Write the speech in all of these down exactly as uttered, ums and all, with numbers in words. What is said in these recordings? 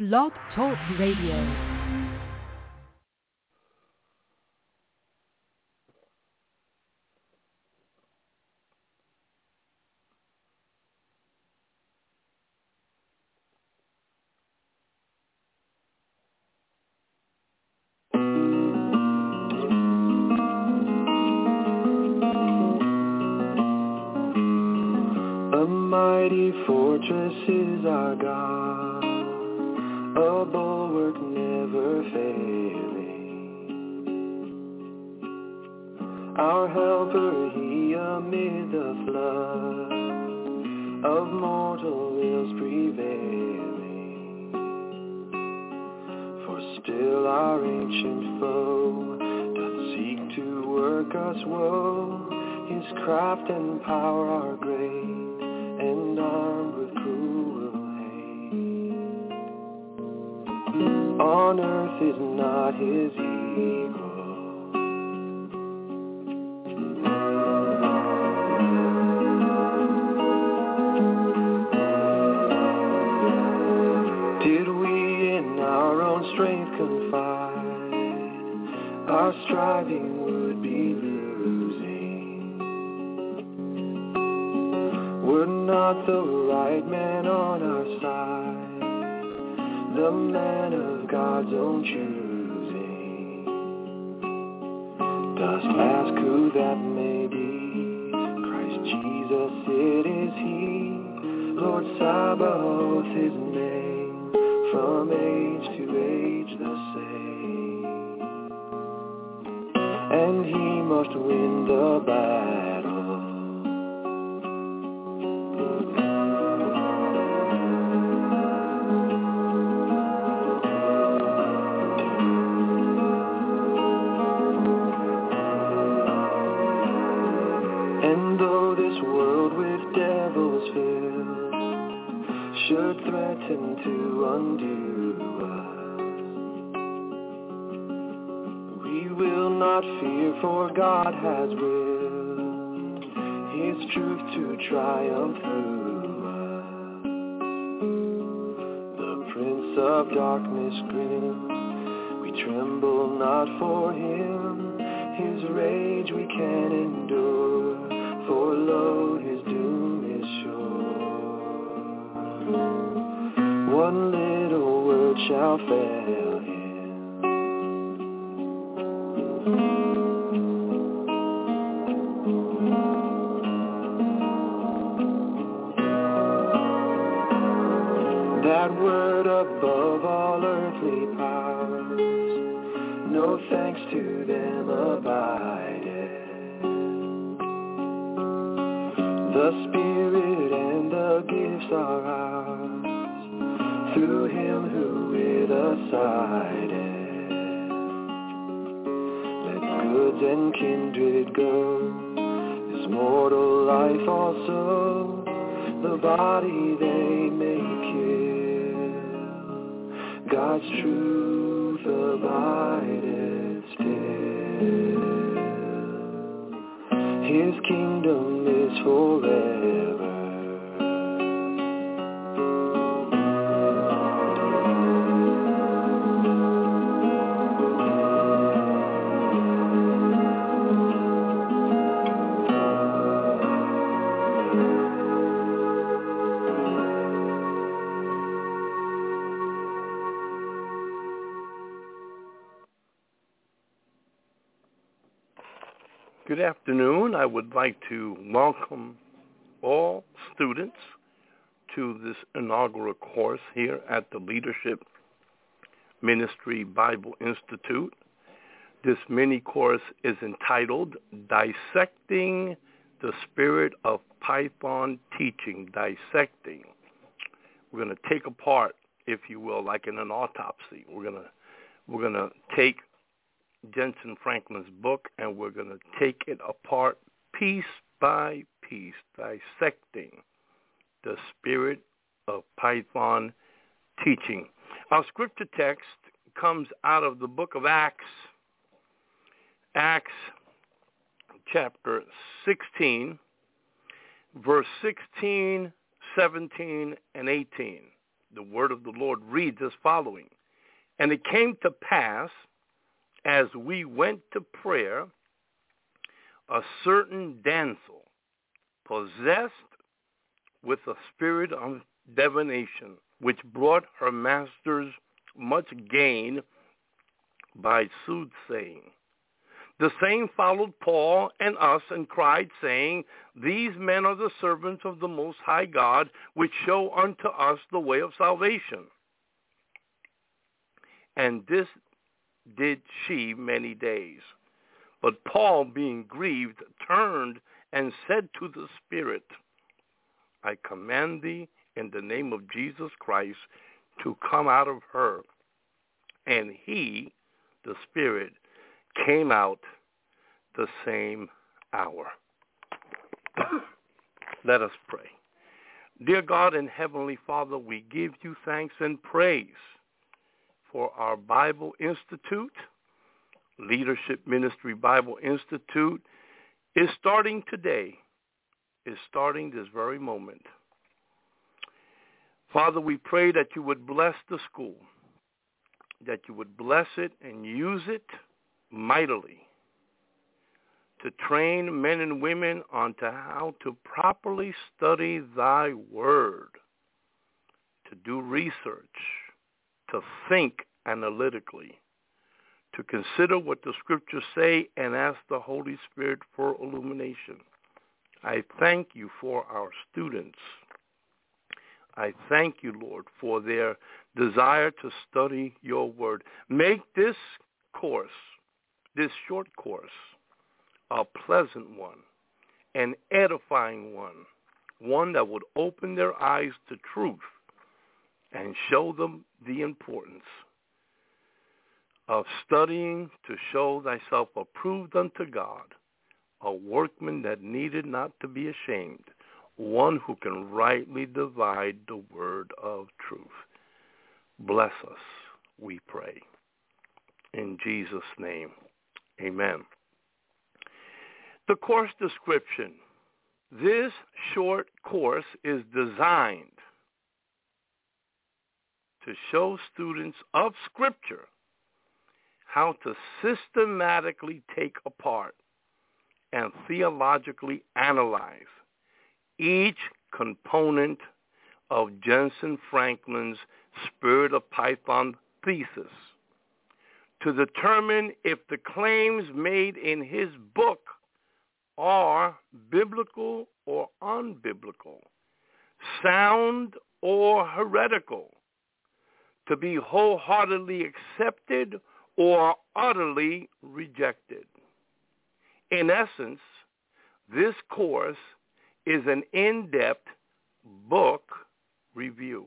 Blog Talk Radio. Fortress is our God, a bulwark never failing. Our helper, he amid the flood of mortal ills prevailing. For still our ancient foe doth seek to work us woe. His craft and power are great, and armed with cruel hate. On earth is not his equal. Did we in our own strength confide, our striving would be losing. Were not the right man on our side, the man of God's own choosing. Dost ask who that may be? Christ Jesus, it is he, Lord Sabaoth his name, from age to age the same. And he must win the battle. Should threaten to undo us, we will not fear, for God has willed his truth to triumph through us. The Prince of Darkness grim, we tremble not for him. His rage we can endure, for lo, his doom is sure. One little word shall fail him. That word above all earthly powers, no thanks to them abideth. The Spirit and the gifts are ours, through him who with us sided. Let goods and kindred go, this mortal life also, the body they may kill. God's truth abideth still. His kingdom is forever. Good afternoon. I would like to welcome all students to this inaugural course here at the Leadership Ministry Bible Institute. This mini course is entitled Dissecting the Spirit of Python Teaching. Dissecting. We're going to take apart, if you will, like in an autopsy. We're going to we're going to take Jensen Franklin's book, and we're going to take it apart piece by piece, dissecting the spirit of Python teaching. Our scripture text comes out of the book of Acts, Acts chapter sixteen, verse sixteen, seventeen, and eighteen. The word of the Lord reads as following. And it came to pass, as we went to prayer, a certain damsel, possessed with a spirit of divination, which brought her masters much gain by soothsaying. The same followed Paul and us and cried, saying, These men are the servants of the Most High God, which show unto us the way of salvation. And this did she many days. But Paul, being grieved, turned and said to the Spirit, I command thee in the name of Jesus Christ to come out of her. And he, the Spirit, came out the same hour. Let us pray. Dear God and Heavenly Father, we give you thanks and praise for our Bible Institute. Leadership Ministry Bible Institute is starting today, is starting this very moment. Father, we pray that you would bless the school, that you would bless it and use it mightily to train men and women onto how to properly study thy word, to do research, to think analytically, to consider what the scriptures say and ask the Holy Spirit for illumination. I thank you for our students. I thank you, Lord, for their desire to study your word. Make this course, this short course, a pleasant one, an edifying one, one that would open their eyes to truth and show them the importance of studying to show thyself approved unto God, a workman that needed not to be ashamed, one who can rightly divide the word of truth. Bless us, we pray. In Jesus' name, amen. The course description. This short course is designed to show students of Scripture how to systematically take apart and theologically analyze each component of Jensen Franklin's Spirit of Python thesis to determine if the claims made in his book are biblical or unbiblical, sound or heretical, to be wholeheartedly accepted or utterly rejected. In essence, this course is an in-depth book review.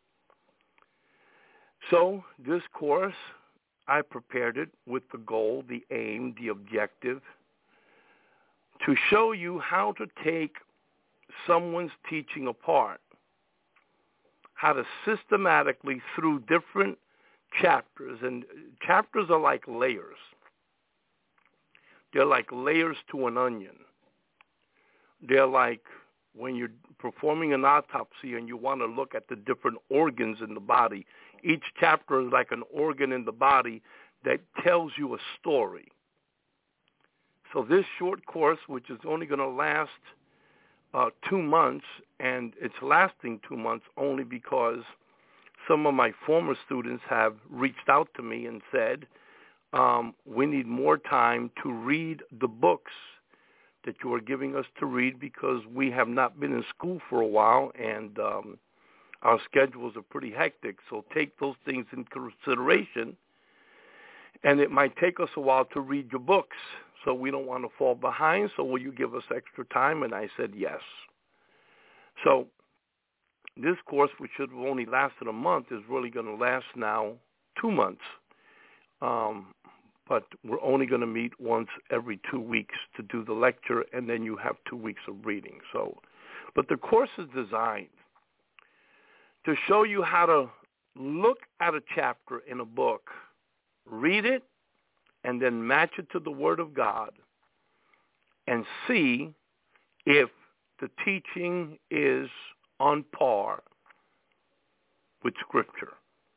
So this course, I prepared it with the goal, the aim, the objective, to show you how to take someone's teaching apart, how to systematically, through different chapters, and chapters are like layers. They're like layers to an onion. They're like when you're performing an autopsy and you want to look at the different organs in the body. Each chapter is like an organ in the body that tells you a story. So this short course, which is only going to last uh, two months, and it's lasting two months only because some of my former students have reached out to me and said, um, we need more time to read the books that you are giving us to read because we have not been in school for a while and um, our schedules are pretty hectic. So take those things into consideration. And it might take us a while to read your books, so we don't want to fall behind. So will you give us extra time? And I said yes. So this course, which should have only lasted a month, is really going to last now two months. Um, but we're only going to meet once every two weeks to do the lecture, and then you have two weeks of reading. So, but the course is designed to show you how to look at a chapter in a book, read it, and then match it to the Word of God and see if the teaching is on par with Scripture.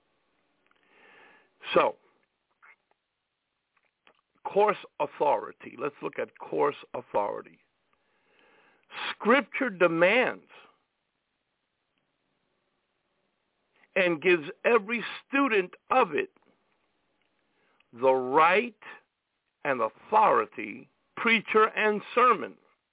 So, course authority. Let's look at course authority. Scripture demands and gives every student of it the right and authority, preacher and sermon.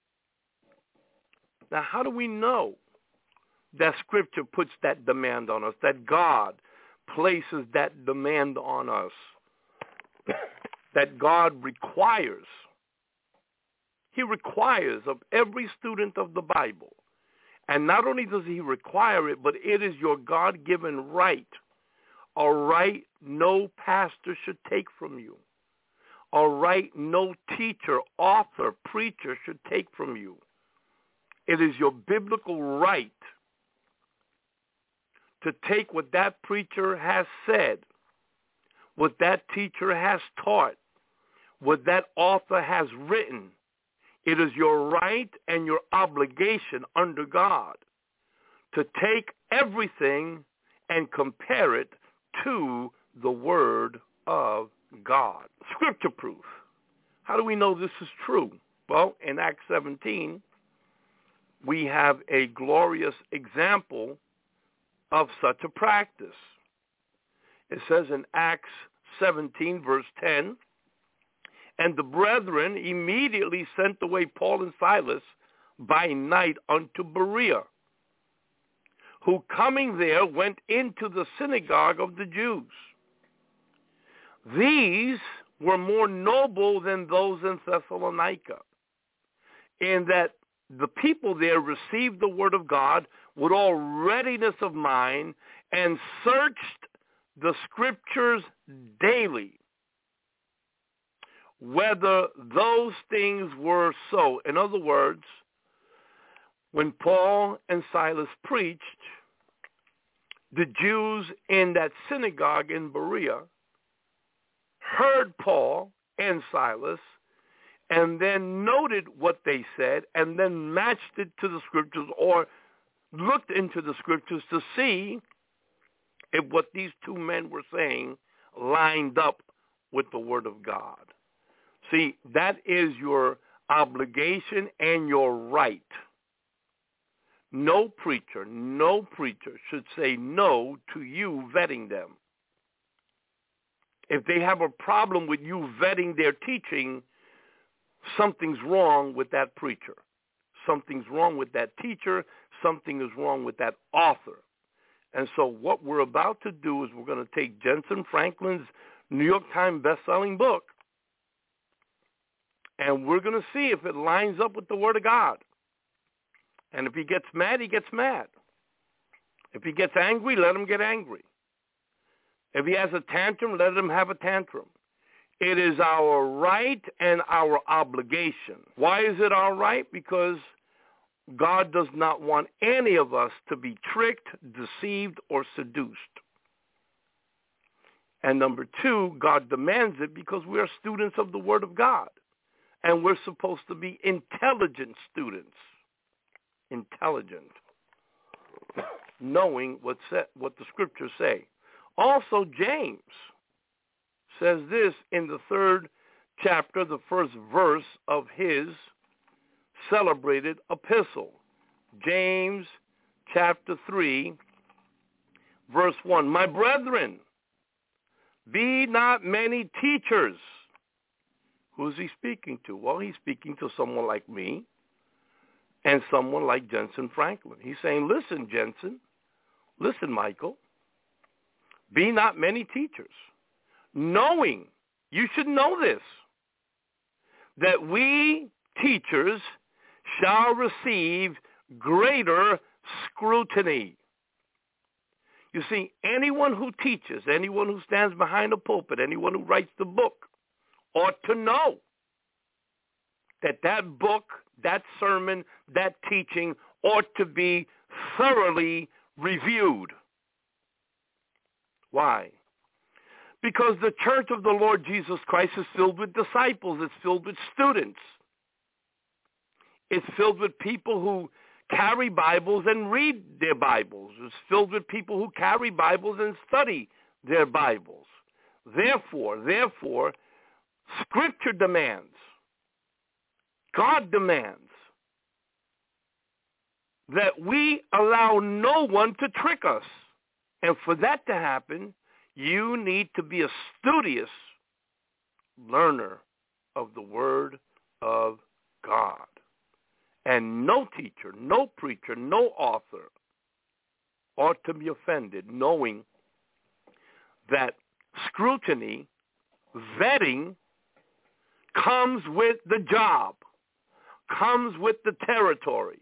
Now, how do we know that Scripture puts that demand on us, that God places that demand on us, that God requires? He requires of every student of the Bible. And not only does he require it, but it is your God-given right, a right no pastor should take from you, a right no teacher, author, preacher should take from you. It is your biblical right to take what that preacher has said, what that teacher has taught, what that author has written. It is your right and your obligation under God to take everything and compare it to the Word of God. Scripture proof. How do we know this is true? Well, in Acts seventeen, we have a glorious example of such a practice. It says in Acts seventeen, verse ten, and the brethren immediately sent away Paul and Silas by night unto Berea, who coming there went into the synagogue of the Jews. These were more noble than those in Thessalonica, in that the people there received the word of God with all readiness of mind and searched the Scriptures daily, whether those things were so. In other words, when Paul and Silas preached, the Jews in that synagogue in Berea heard Paul and Silas and then noted what they said and then matched it to the Scriptures or looked into the Scriptures to see if what these two men were saying lined up with the Word of God. See, that is your obligation and your right. No preacher, no preacher should say no to you vetting them. If they have a problem with you vetting their teaching, something's wrong with that preacher. Something's wrong with that teacher. Something is wrong with that author. And so what we're about to do is we're going to take Jentezen Franklin's New York Times best-selling book, and we're going to see if it lines up with the Word of God. And if he gets mad, he gets mad. If he gets angry, let him get angry. If he has a tantrum, let him have a tantrum. It is our right and our obligation. Why is it our right? Because God does not want any of us to be tricked, deceived, or seduced. And number two, God demands it because we are students of the Word of God. And we're supposed to be intelligent students. Intelligent. Knowing what, set, what the Scriptures say. Also, James says this in the third chapter, the first verse of his celebrated epistle. James chapter three, verse one. My brethren, be not many teachers. Who's he speaking to? Well, he's speaking to someone like me and someone like Jentezen Franklin. He's saying, listen, Jentezen, listen, Michael, be not many teachers, knowing, you should know this, that we teachers shall receive greater scrutiny. You see, anyone who teaches, anyone who stands behind a pulpit, anyone who writes the book ought to know that that book, that sermon, that teaching ought to be thoroughly reviewed. Why? Because the church of the Lord Jesus Christ is filled with disciples. It's filled with students. It's filled with people who carry Bibles and read their Bibles. It's filled with people who carry Bibles and study their Bibles. Therefore, therefore, Scripture demands, God demands that we allow no one to trick us. And for that to happen, you need to be a studious learner of the Word of God. And no teacher, no preacher, no author ought to be offended knowing that scrutiny, vetting, comes with the job, comes with the territory.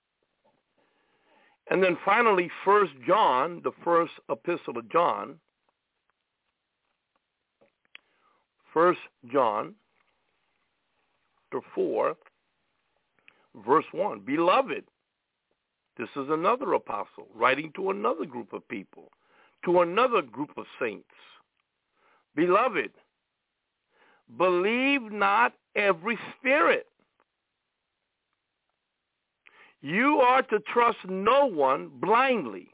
And then finally, First John, the first epistle of John, First John, chapter four, verse one. Beloved, this is another apostle writing to another group of people, to another group of saints. Beloved, believe not every spirit. You are to trust no one blindly.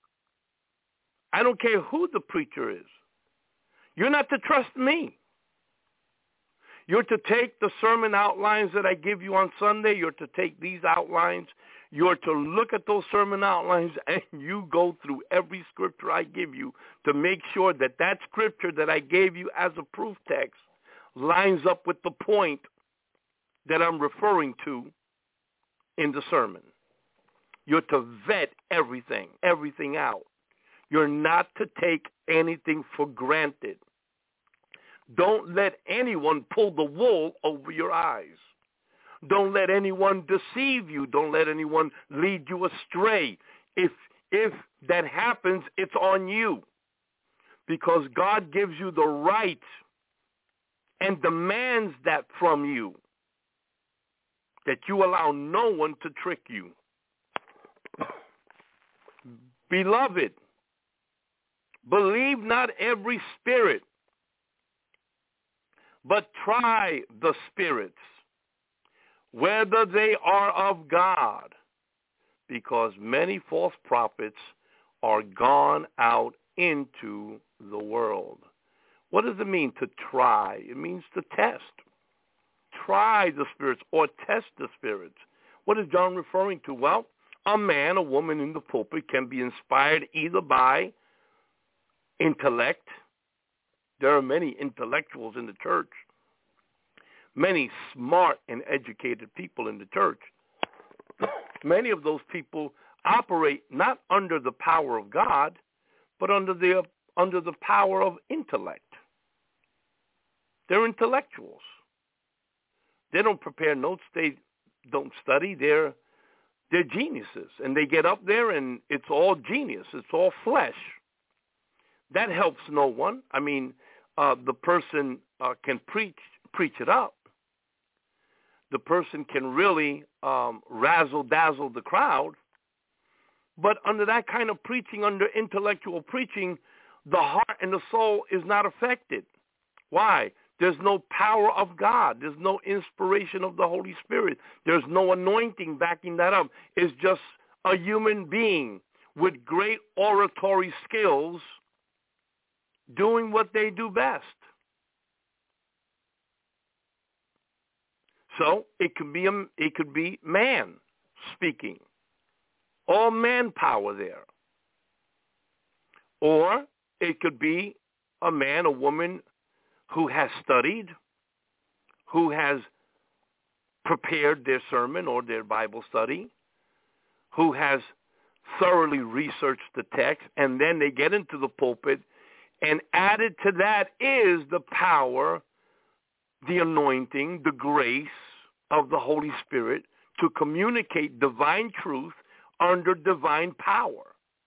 I don't care who the preacher is. You're not to trust me. You're to take the sermon outlines that I give you on Sunday. You're to take these outlines. You're to look at those sermon outlines and you go through every scripture I give you to make sure that that scripture that I gave you as a proof text lines up with the point that I'm referring to in the sermon. You're to vet everything, everything out. You're not to take anything for granted. Don't let anyone pull the wool over your eyes. Don't let anyone deceive you. Don't let anyone lead you astray. If if that happens, it's on you. Because God gives you the right and demands that from you, that you allow no one to trick you. Beloved, believe not every spirit, but try the spirits, whether they are of God, because many false prophets are gone out into the world. What does it mean to try? It means to test. Try the spirits or test the spirits. What is John referring to? Well, a man, a woman in the pulpit can be inspired either by intellect. There are many intellectuals in the church, many smart and educated people in the church. Many of those people operate not under the power of God, but under the under the power of intellect. They're intellectuals. They don't prepare notes. They don't study. They're they're geniuses, and they get up there, and it's all genius. It's all flesh. That helps no one. I mean, uh, the person uh, can preach preach it up. The person can really um, razzle-dazzle the crowd. But under that kind of preaching, under intellectual preaching, the heart and the soul is not affected. Why? There's no power of God. There's no inspiration of the Holy Spirit. There's no anointing backing that up. It's just a human being with great oratory skills doing what they do best. So it could be a, it could be man speaking, all manpower there. Or it could be a man, a woman who has studied, who has prepared their sermon or their Bible study, who has thoroughly researched the text, and then they get into the pulpit, and added to that is the power, the anointing, the grace of the Holy Spirit to communicate divine truth under divine power.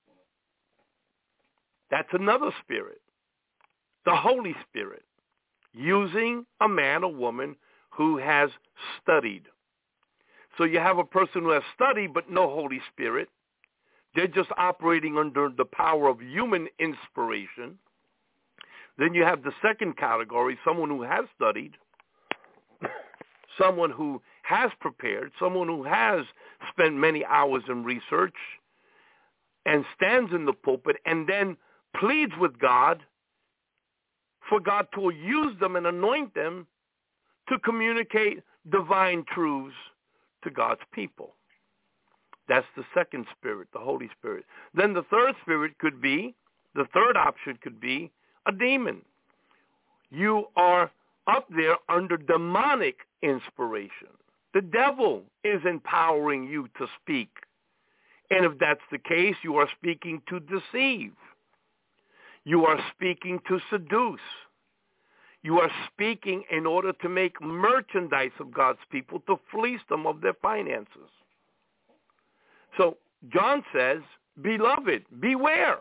That's another spirit, the Holy Spirit, using a man or woman who has studied. So you have a person who has studied but no Holy Spirit. They're just operating under the power of human inspiration. Then you have the second category, someone who has studied, someone who has prepared, someone who has spent many hours in research and stands in the pulpit and then pleads with God for God to use them and anoint them to communicate divine truths to God's people. That's the second spirit, the Holy Spirit. Then the third spirit could be, the third option could be a demon. You are up there under demonic inspiration. The devil is empowering you to speak. And if that's the case, you are speaking to deceive. You are speaking to seduce. You are speaking in order to make merchandise of God's people, to fleece them of their finances. So John says, beloved, beware.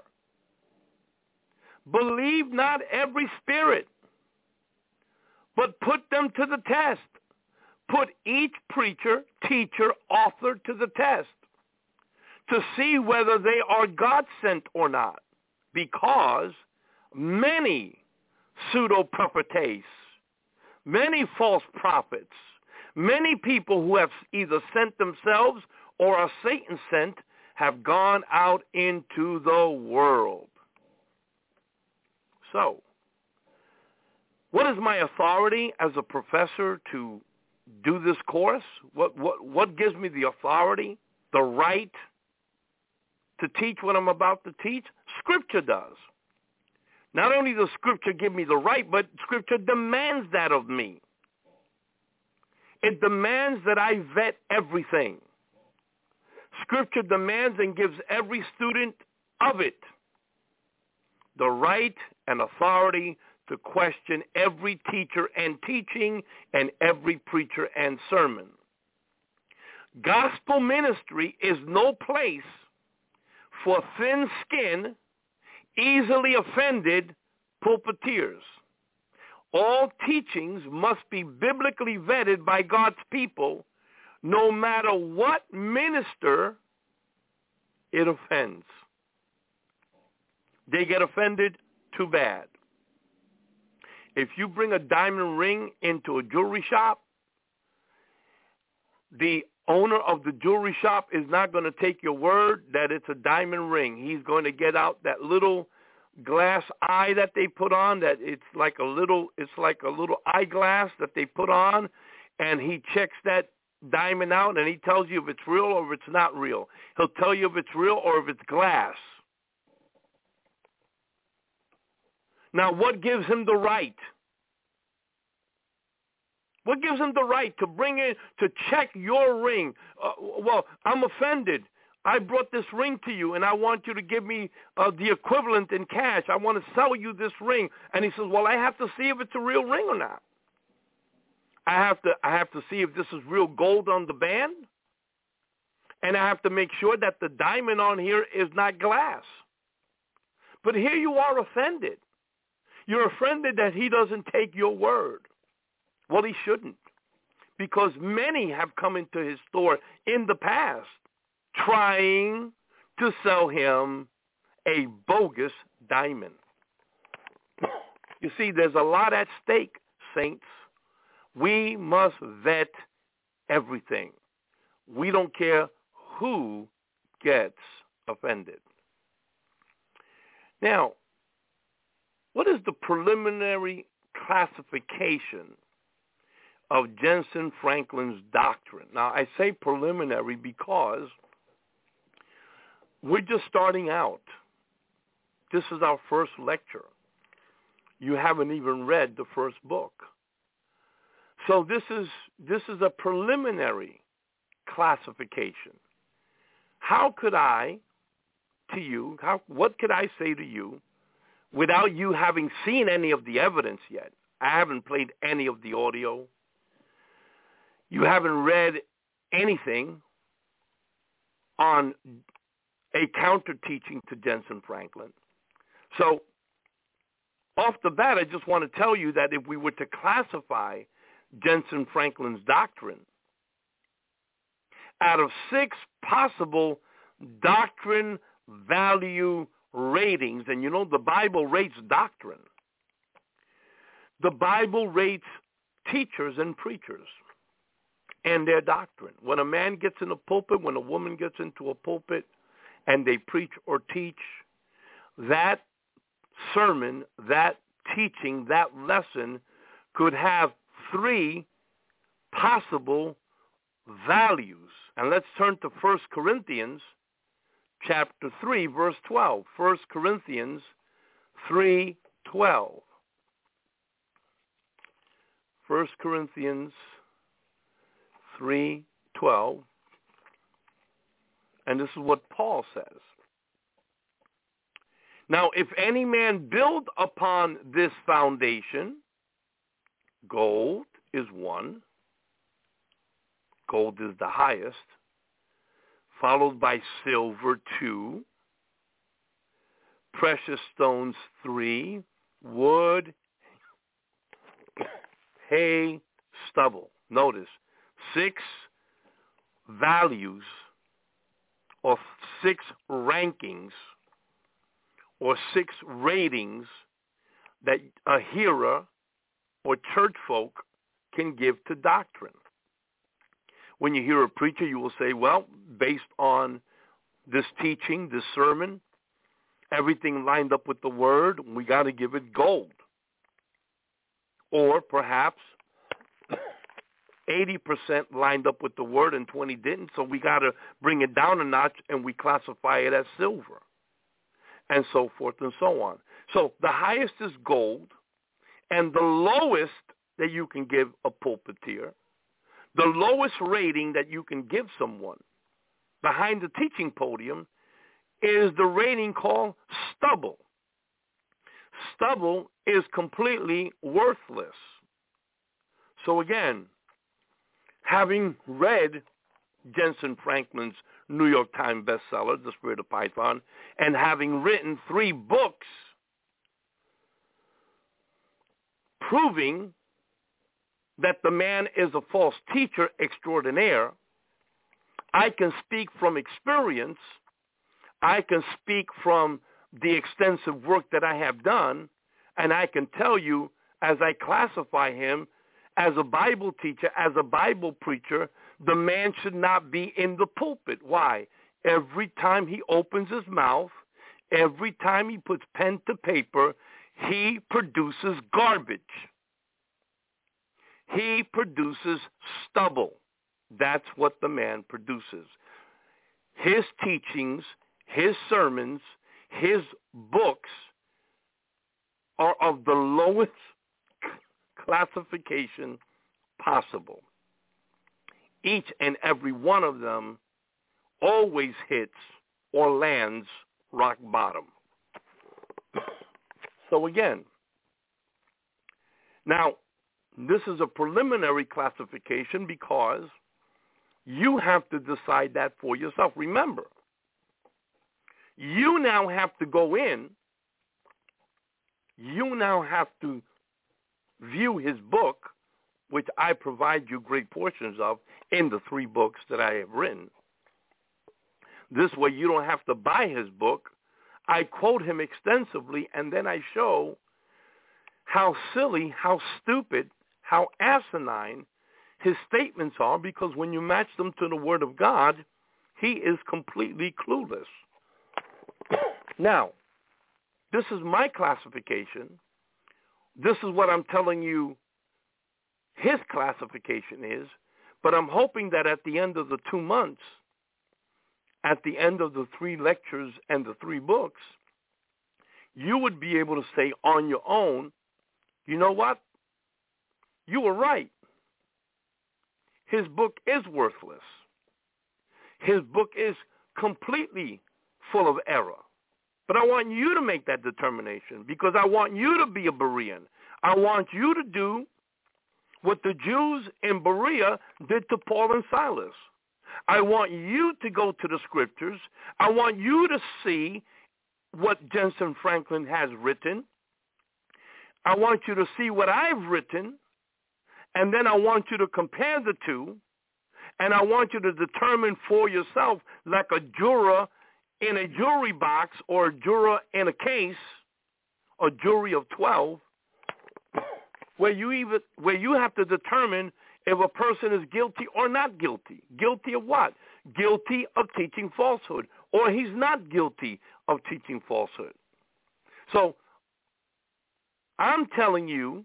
Believe not every spirit, but put them to the test. Put each preacher, teacher, author to the test to see whether they are God-sent or not, because many pseudo-prophetes, many false prophets, many people who have either sent themselves or are Satan sent have gone out into the world. So, what is my authority as a professor to do this course? What what what gives me the authority, the right to teach what I'm about to teach? Scripture does. Not only does Scripture give me the right, but Scripture demands that of me. It demands that I vet everything. Scripture demands and gives every student of it the right and authority to question every teacher and teaching and every preacher and sermon. Gospel ministry is no place for thin-skinned, easily offended pulpiteers. All teachings must be biblically vetted by God's people, no matter what minister it offends. They get offended, too bad. If you bring a diamond ring into a jewelry shop, the owner of the jewelry shop is not going to take your word that it's a diamond ring. He's going to get out that little glass eye that they put on, that it's like a little it's like a little eyeglass that they put on, and he checks that diamond out and he tells you if it's real or if it's not real. He'll tell you if it's real or if it's glass. Now, what gives him the right? What gives him the right to bring in, to check your ring? Uh, well, I'm offended. I brought this ring to you, and I want you to give me uh, the equivalent in cash. I want to sell you this ring. And he says, well, I have to see if it's a real ring or not. I have to, I have to see if this is real gold on the band. And I have to make sure that the diamond on here is not glass. But here you are offended. You're offended that he doesn't take your word. Well, he shouldn't, because many have come into his store in the past trying to sell him a bogus diamond. You see, there's a lot at stake, saints. We must vet everything. We don't care who gets offended. Now, what is the preliminary classification of Jensen Franklin's doctrine? Now, I say preliminary because we're just starting out. This is our first lecture. You haven't even read the first book. So this is this is a preliminary classification. How could I, to you, how what could I say to you without you having seen any of the evidence yet? I haven't played any of the audio. You haven't read anything on a counter-teaching to Jensen Franklin. So off the bat, I just want to tell you that if we were to classify Jensen Franklin's doctrine out of six possible doctrine value ratings, and you know the Bible rates doctrine. The Bible rates teachers and preachers. and their doctrine. When a man gets in a pulpit, when a woman gets into a pulpit, and they preach or teach, that sermon, that teaching, that lesson could have three possible values. And let's turn to First Corinthians chapter three, verse twelve. First Corinthians three twelve. First Corinthians three twelve. And this is what Paul says. Now, if any man build upon this foundation, gold is one. Gold is the highest. Followed by silver, two. Precious stones, three. Wood, hay, stubble. Notice, six values or six rankings or six ratings that a hearer or church folk can give to doctrine. When you hear a preacher, you will say, well, based on this teaching, this sermon, everything lined up with the word, we got to give it gold. Or perhaps eighty percent lined up with the word and twenty didn't, so we got to bring it down a notch and we classify it as silver, and so forth and so on. So the highest is gold, and the lowest that you can give a pulpiteer, the lowest rating that you can give someone behind the teaching podium is the rating called stubble. Stubble is completely worthless. So again, having read Jensen Franklin's New York Times bestseller, The Spirit of Python, and having written three books proving that the man is a false teacher extraordinaire, I can speak from experience. I can speak from the extensive work that I have done, and I can tell you, as I classify him as a Bible teacher, as a Bible preacher, the man should not be in the pulpit. Why? Every time he opens his mouth, every time he puts pen to paper, he produces garbage. He produces stubble. That's what the man produces. His teachings, his sermons, his books are of the lowest classification possible. Each and every one of them always hits or lands rock bottom. So again, now this is a preliminary classification because you have to decide that for yourself. Remember, you now have to go in, you now have to view his book, which I provide you great portions of in the three books that I have written. This way you don't have to buy his book. I quote him extensively, and then I show how silly, how stupid, how asinine his statements are, because when you match them to the Word of God, he is completely clueless. Now, this is my classification. This is what I'm telling you his classification is, but I'm hoping that at the end of the two months, at the end of the three lectures and the three books, you would be able to say on your own, you know what? You were right. His book is worthless. His book is completely full of error. But I want you to make that determination, because I want you to be a Berean. I want you to do what the Jews in Berea did to Paul and Silas. I want you to go to the scriptures. I want you to see what Jensen Franklin has written. I want you to see what I've written, and then I want you to compare the two, and I want you to determine for yourself, like a juror in a jury box or a juror in a case, a jury of twelve, where you even where you have to determine if a person is guilty or not guilty. Guilty of what? Guilty of teaching falsehood, or he's not guilty of teaching falsehood. So I'm telling you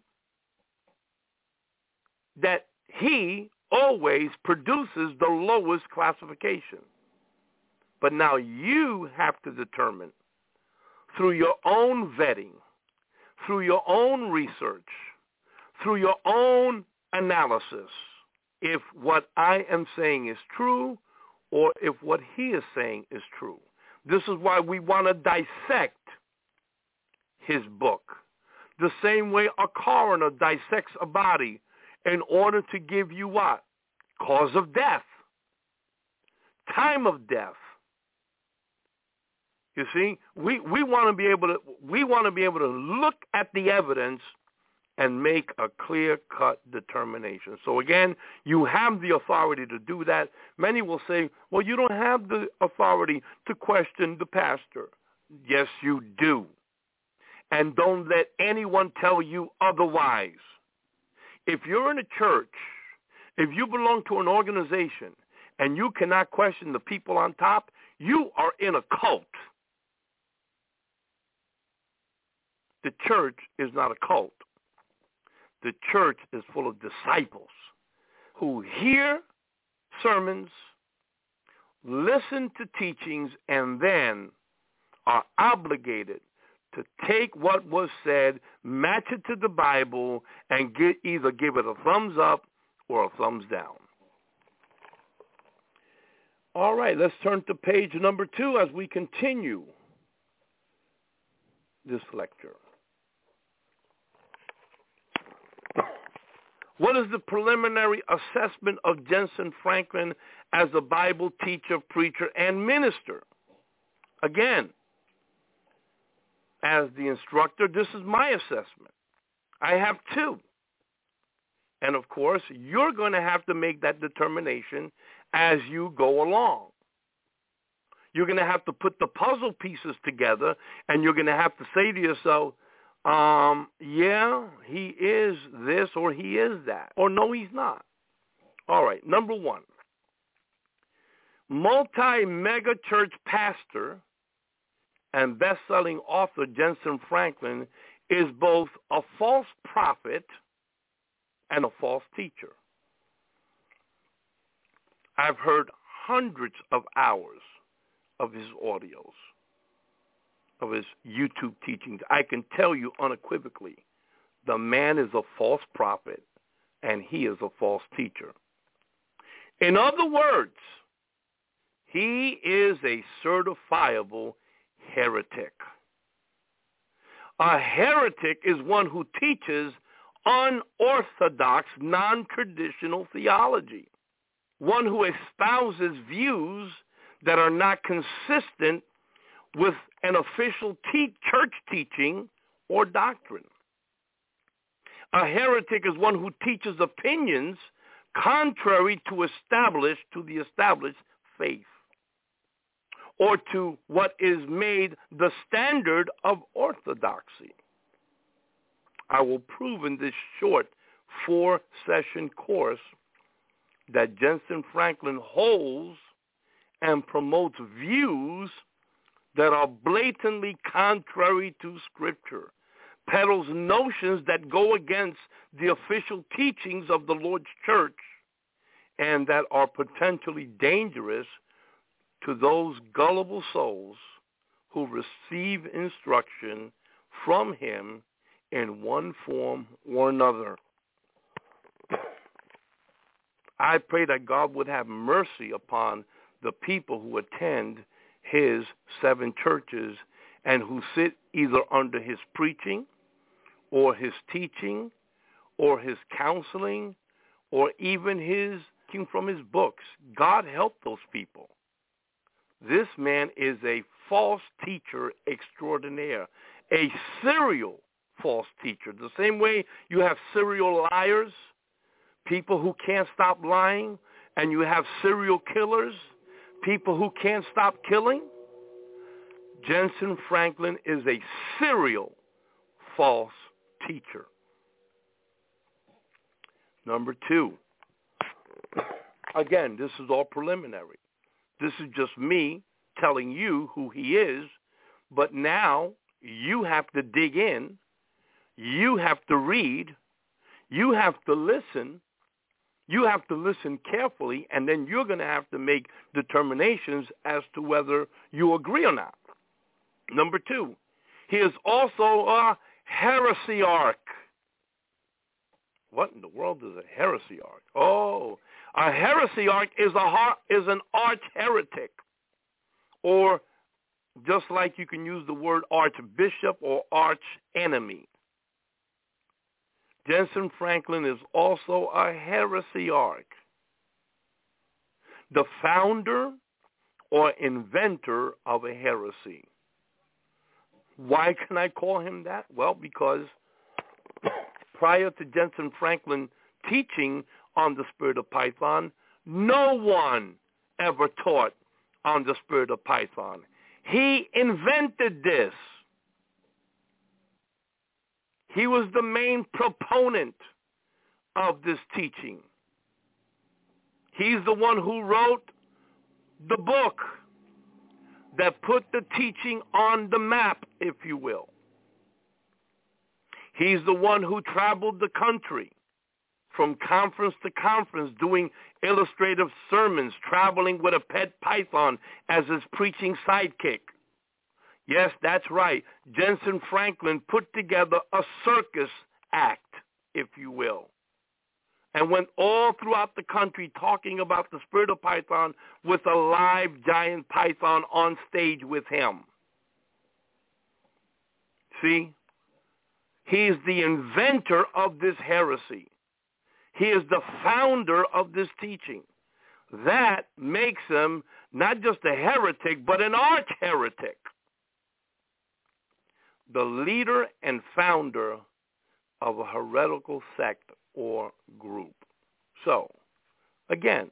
that he always produces the lowest classification. But now you have to determine through your own vetting, through your own research, through your own analysis, if what I am saying is true or if what he is saying is true. This is why we want to dissect his book. The same way a coroner dissects a body in order to give you what? Cause of death, time of death. You see, we, we want to be able to we want to be able to look at the evidence and make a clear-cut determination. So again, you have the authority to do that. Many will say, well, you don't have the authority to question the pastor. Yes, you do. And don't let anyone tell you otherwise. If you're in a church, if you belong to an organization, and you cannot question the people on top, you are in a cult. The church is not a cult. The church is full of disciples who hear sermons, listen to teachings, and then are obligated to take what was said, match it to the Bible, and get, either give it a thumbs up or a thumbs down. All right, let's turn to page number two as we continue this lecture. What is the preliminary assessment of Jensen Franklin as a Bible teacher, preacher, and minister? Again, as the instructor, this is my assessment. I have two. And of course, you're going to have to make that determination as you go along. You're going to have to put the puzzle pieces together, and you're going to have to say to yourself, um, yeah, he is this or he is that. Or no, he's not. All right, number one. Multi-mega church pastor and best-selling author Jensen Franklin is both a false prophet and a false teacher. I've heard hundreds of hours of his audios, of his YouTube teachings. I can tell you unequivocally, the man is a false prophet and he is a false teacher. In other words, he is a certifiable heretic. A heretic is one who teaches unorthodox, non-traditional theology, one who espouses views that are not consistent with an official te- church teaching or doctrine. A heretic is one who teaches opinions contrary to establish to the established faith, or to what is made the standard of orthodoxy. I will prove in this short four-session course that Jensen Franklin holds and promotes views that are blatantly contrary to Scripture, peddles notions that go against the official teachings of the Lord's church, and that are potentially dangerous to those gullible souls who receive instruction from him in one form or another. I pray that God would have mercy upon the people who attend his seven churches and who sit either under his preaching or his teaching or his counseling or even his from his books. God help those people. This man is a false teacher extraordinaire, a serial false teacher. The same way you have serial liars, people who can't stop lying, and you have serial killers, people who can't stop killing. Jensen Franklin is a serial false teacher. Number two, Again, this is all preliminary. This is just me telling you who he is, but now you have to dig in, you have to read, you have to listen, you have to listen carefully, and then you're going to have to make determinations as to whether you agree or not. Number two, he is also a heresiarch. What in the world is a heresiarch? Oh, a heresiarch is a is an arch heretic, or just like you can use the word archbishop or arch enemy. Jensen Franklin is also a heresiarch, the founder or inventor of a heresy. Why can I call him that? Well, because prior to Jensen Franklin teaching on the Spirit of Python, no one ever taught on the Spirit of Python. He invented this. He was the main proponent of this teaching. He's the one who wrote the book that put the teaching on the map, if you will. He's the one who traveled the country from conference to conference doing illustrative sermons, traveling with a pet python as his preaching sidekick. Yes, that's right. Jensen Franklin put together a circus act, if you will, and went all throughout the country talking about the Spirit of Python with a live giant python on stage with him. See? He is the inventor of this heresy. He is the founder of this teaching. That makes him not just a heretic, but an arch heretic. The leader and founder of a heretical sect or group. So, again,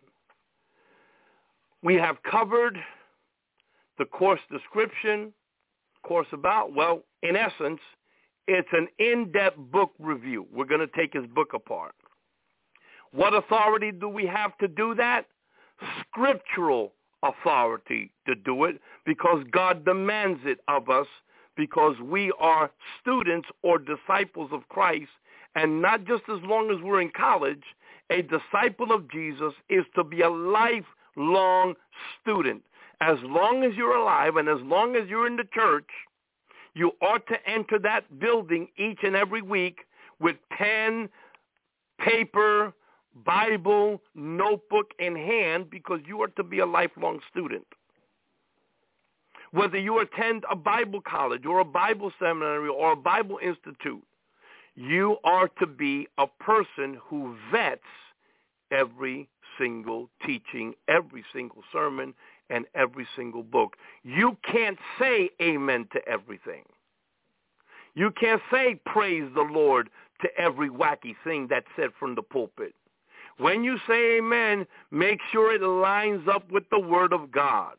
we have covered the course description, course about, well, in essence, it's an in-depth book review. We're going to take his book apart. What authority do we have to do that? Scriptural authority to do it, because God demands it of us, because we are students or disciples of Christ, and not just as long as we're in college. A disciple of Jesus is to be a lifelong student. As long as you're alive and as long as you're in the church, you ought to enter that building each and every week with pen, paper, Bible, notebook in hand, because you are to be a lifelong student. Whether you attend a Bible college or a Bible seminary or a Bible institute, you are to be a person who vets every single teaching, every single sermon, and every single book. You can't say amen to everything. You can't say praise the Lord to every wacky thing that's said from the pulpit. When you say amen, make sure it lines up with the Word of God.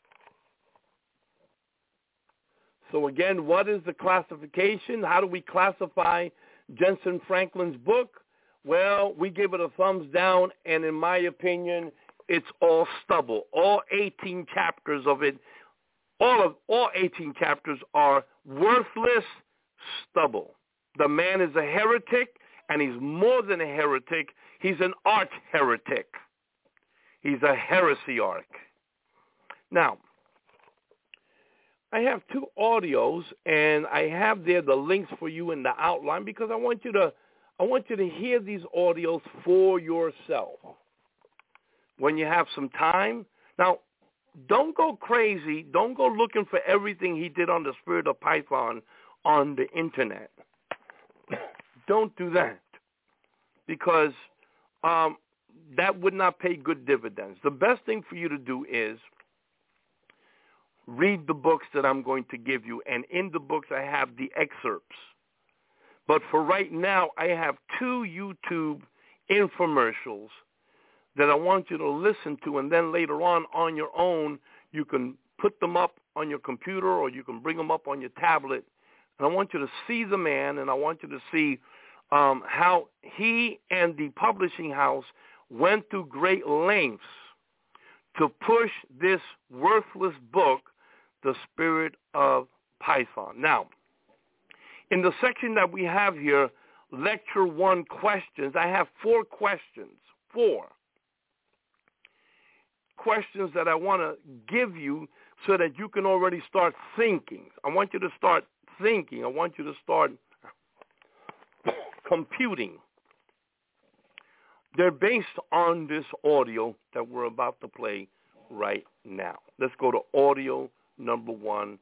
So again, what is the classification? How do we classify Jensen Franklin's book? Well, we give it a thumbs down, and in my opinion, it's all stubble. All eighteen chapters of it, all of all eighteen chapters are worthless stubble. The man is a heretic, and he's more than a heretic. He's an arch heretic. He's a heresiarch. Now, I have two audios, and I have there the links for you in the outline, because I want you to I want you to hear these audios for yourself when you have some time. Now, don't go crazy. Don't go looking for everything he did on the Spirit of Python on the internet. Don't do that, because um, that would not pay good dividends. The best thing for you to do is read the books that I'm going to give you, and in the books I have the excerpts. But for right now, I have two YouTube infomercials that I want you to listen to, and then later on, on your own, you can put them up on your computer or you can bring them up on your tablet. And I want you to see the man, and I want you to see um, how he and the publishing house went through great lengths to push this worthless book, The Spirit of Python. Now, in the section that we have here, Lecture one questions, I have four questions, four questions that I want to give you so that you can already start thinking. I want you to start thinking. I want you to start computing. They're based on this audio that we're about to play right now. Let's go to audio number one.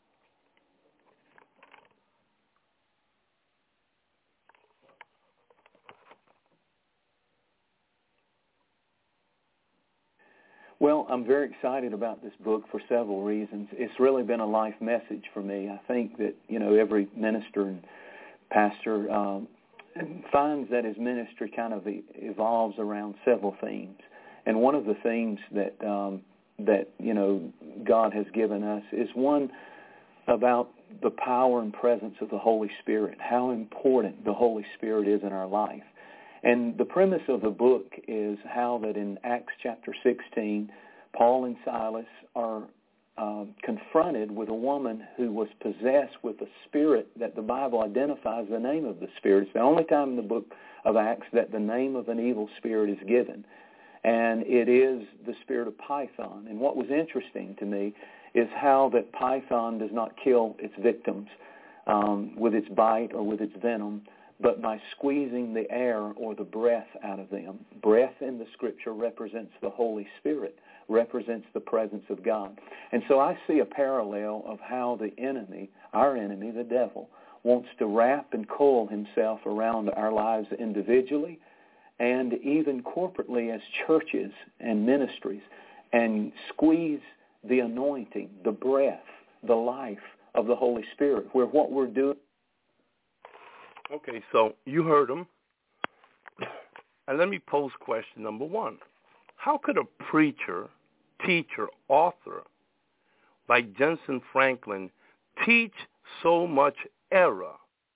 Well, I'm very excited about this book for several reasons. It's really been a life message for me. I think that, you know, every minister and pastor um, finds that his ministry kind of evolves around several themes. And one of the themes that, um, that you know, God has given us is one about the power and presence of the Holy Spirit, how important the Holy Spirit is in our life. And the premise of the book is how that in Acts chapter sixteen, Paul and Silas are uh, confronted with a woman who was possessed with a spirit that the Bible identifies the name of the spirit. It's the only time in the book of Acts that the name of an evil spirit is given. And it is the spirit of Python. And what was interesting to me is how that Python does not kill its victims um, with its bite or with its venom, but by squeezing the air or the breath out of them. Breath in the Scripture represents the Holy Spirit, represents the presence of God. And so I see a parallel of how the enemy, our enemy, the devil, wants to wrap and coil himself around our lives individually and even corporately as churches and ministries and squeeze the anointing, the breath, the life of the Holy Spirit, where what we're doing. Okay, so you heard him. And let me pose question number one. How could a preacher, teacher, author like Jentezen Franklin teach so much error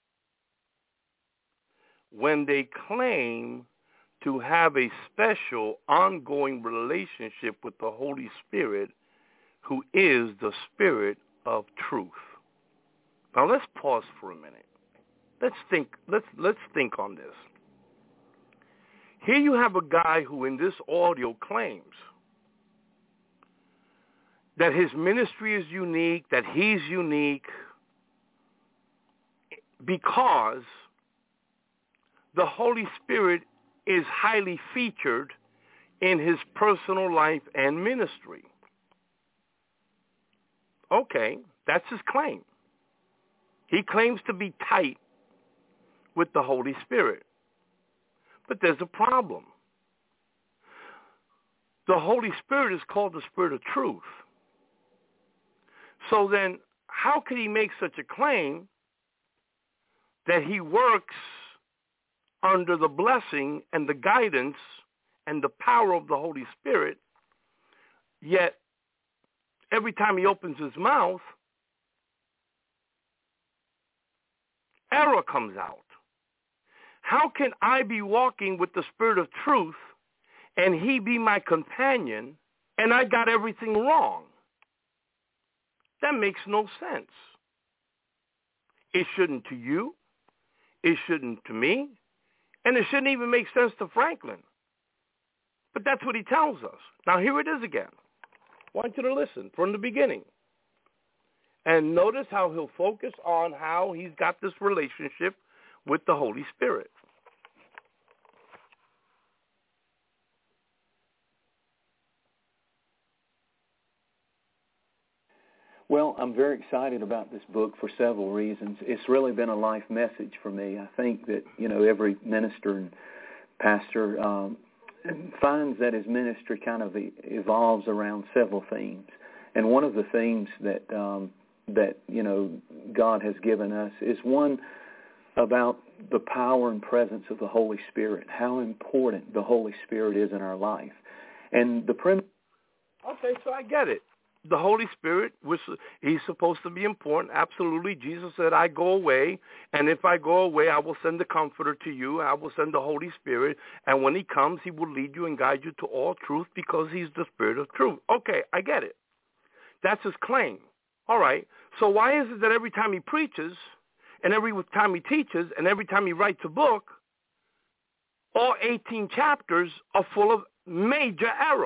when they claim to have a special ongoing relationship with the Holy Spirit, who is the Spirit of truth? Now let's pause for a minute. Let's think, let's, let's think on this. Here you have a guy who in this audio claims that his ministry is unique, that he's unique, because the Holy Spirit is highly featured in his personal life and ministry. Okay, that's his claim. He claims to be tight with the Holy Spirit. But there's a problem. The Holy Spirit is called the Spirit of truth. So then, how could he make such a claim that he works under the blessing and the guidance and the power of the Holy Spirit, yet every time he opens his mouth, error comes out? How can I be walking with the Spirit of truth and he be my companion and I got everything wrong? That makes no sense. It shouldn't to you. It shouldn't to me. And it shouldn't even make sense to Franklin. But that's what he tells us. Now here it is again. I want you to listen from the beginning. And notice how he'll focus on how he's got this relationship with the Holy Spirit. Well, I'm very excited about this book for several reasons. It's really been a life message for me. I think that, you know, every minister and pastor um, finds that his ministry kind of evolves around several themes. And one of the themes that, um, that you know, God has given us is one about the power and presence of the Holy Spirit, how important the Holy Spirit is in our life. And the premise... Okay, so I get it. the Holy Spirit, which he's supposed to be important, absolutely. Jesus said, I go away, and if I go away, I will send the Comforter to you. I will send the Holy Spirit, and when he comes, he will lead you and guide you to all truth because he's the Spirit of truth. Okay, I get it. That's his claim. All right, so why is it that every time he preaches and every time he teaches and every time he writes a book, all eighteen chapters are full of major error?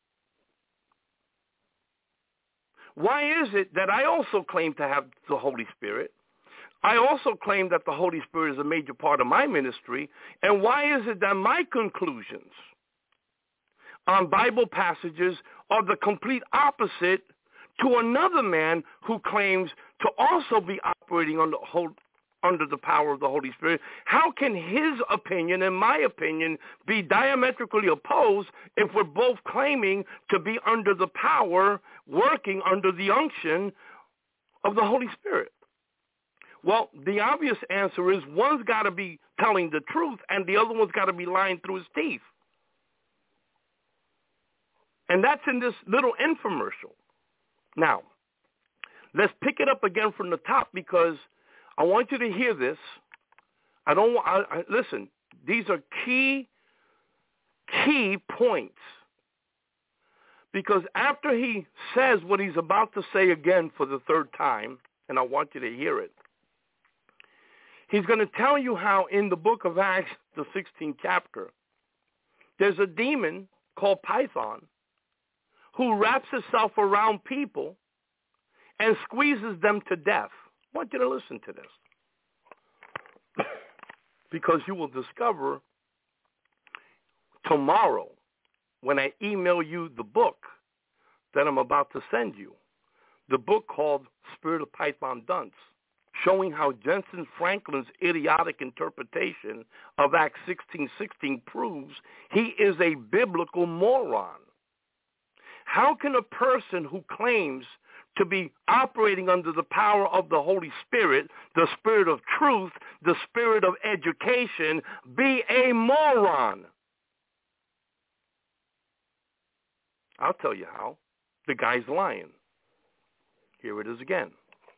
Why is it that I also claim to have the Holy Spirit? I also claim that the Holy Spirit is a major part of my ministry. And why is it that my conclusions on Bible passages are the complete opposite to another man who claims to also be operating under, under the power of the Holy Spirit? How can his opinion and my opinion be diametrically opposed if we're both claiming to be under the power, working under the unction of the Holy Spirit? Well, the obvious answer is one's got to be telling the truth and the other one's got to be lying through his teeth. And that's in this little infomercial. Now, let's pick it up again from the top because I want you to hear this. I don't I, I, listen, these are key, key points. Because after he says what he's about to say again for the third time, and I want you to hear it, he's going to tell you how in the book of Acts, the sixteenth chapter, there's a demon called Python who wraps itself around people and squeezes them to death. I want you to listen to this because you will discover tomorrow when I email you the book that I'm about to send you, the book called Spirit of Python Dunce, showing how Jensen Franklin's idiotic interpretation of Acts sixteen sixteen proves he is a biblical moron. How can a person who claims to be operating under the power of the Holy Spirit, the Spirit of truth, the Spirit of education, be a moron? I'll tell you how. The guy's lying. Here it is again.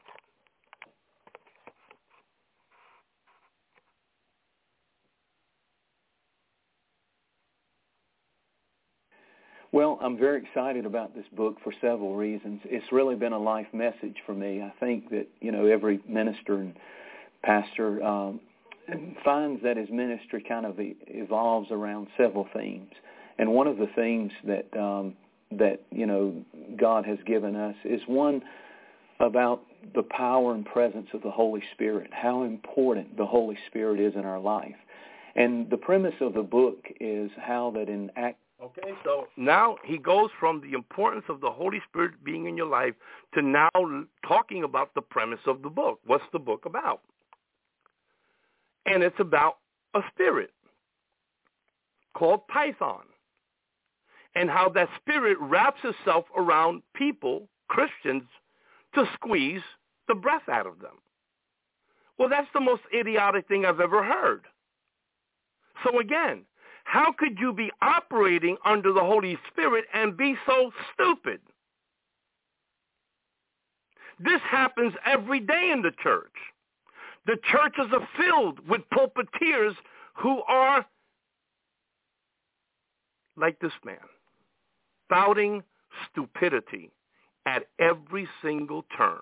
Well, I'm very excited about this book for several reasons. It's really been a life message for me. I think that, you know, every minister and pastor um, finds that his ministry kind of evolves around several themes. And one of the themes that, um, that you know, God has given us is one about the power and presence of the Holy Spirit, how important the Holy Spirit is in our life. And the premise of the book is how that in Acts Okay, so now he goes from the importance of the Holy Spirit being in your life to now talking about the premise of the book. What's the book about? And it's about a spirit called Python and how that spirit wraps itself around people, Christians, to squeeze the breath out of them. Well, that's the most idiotic thing I've ever heard. So again, how could you be operating under the Holy Spirit and be so stupid? This happens every day in the church. The churches are filled with pulpiteers who are like this man, spouting stupidity at every single turn.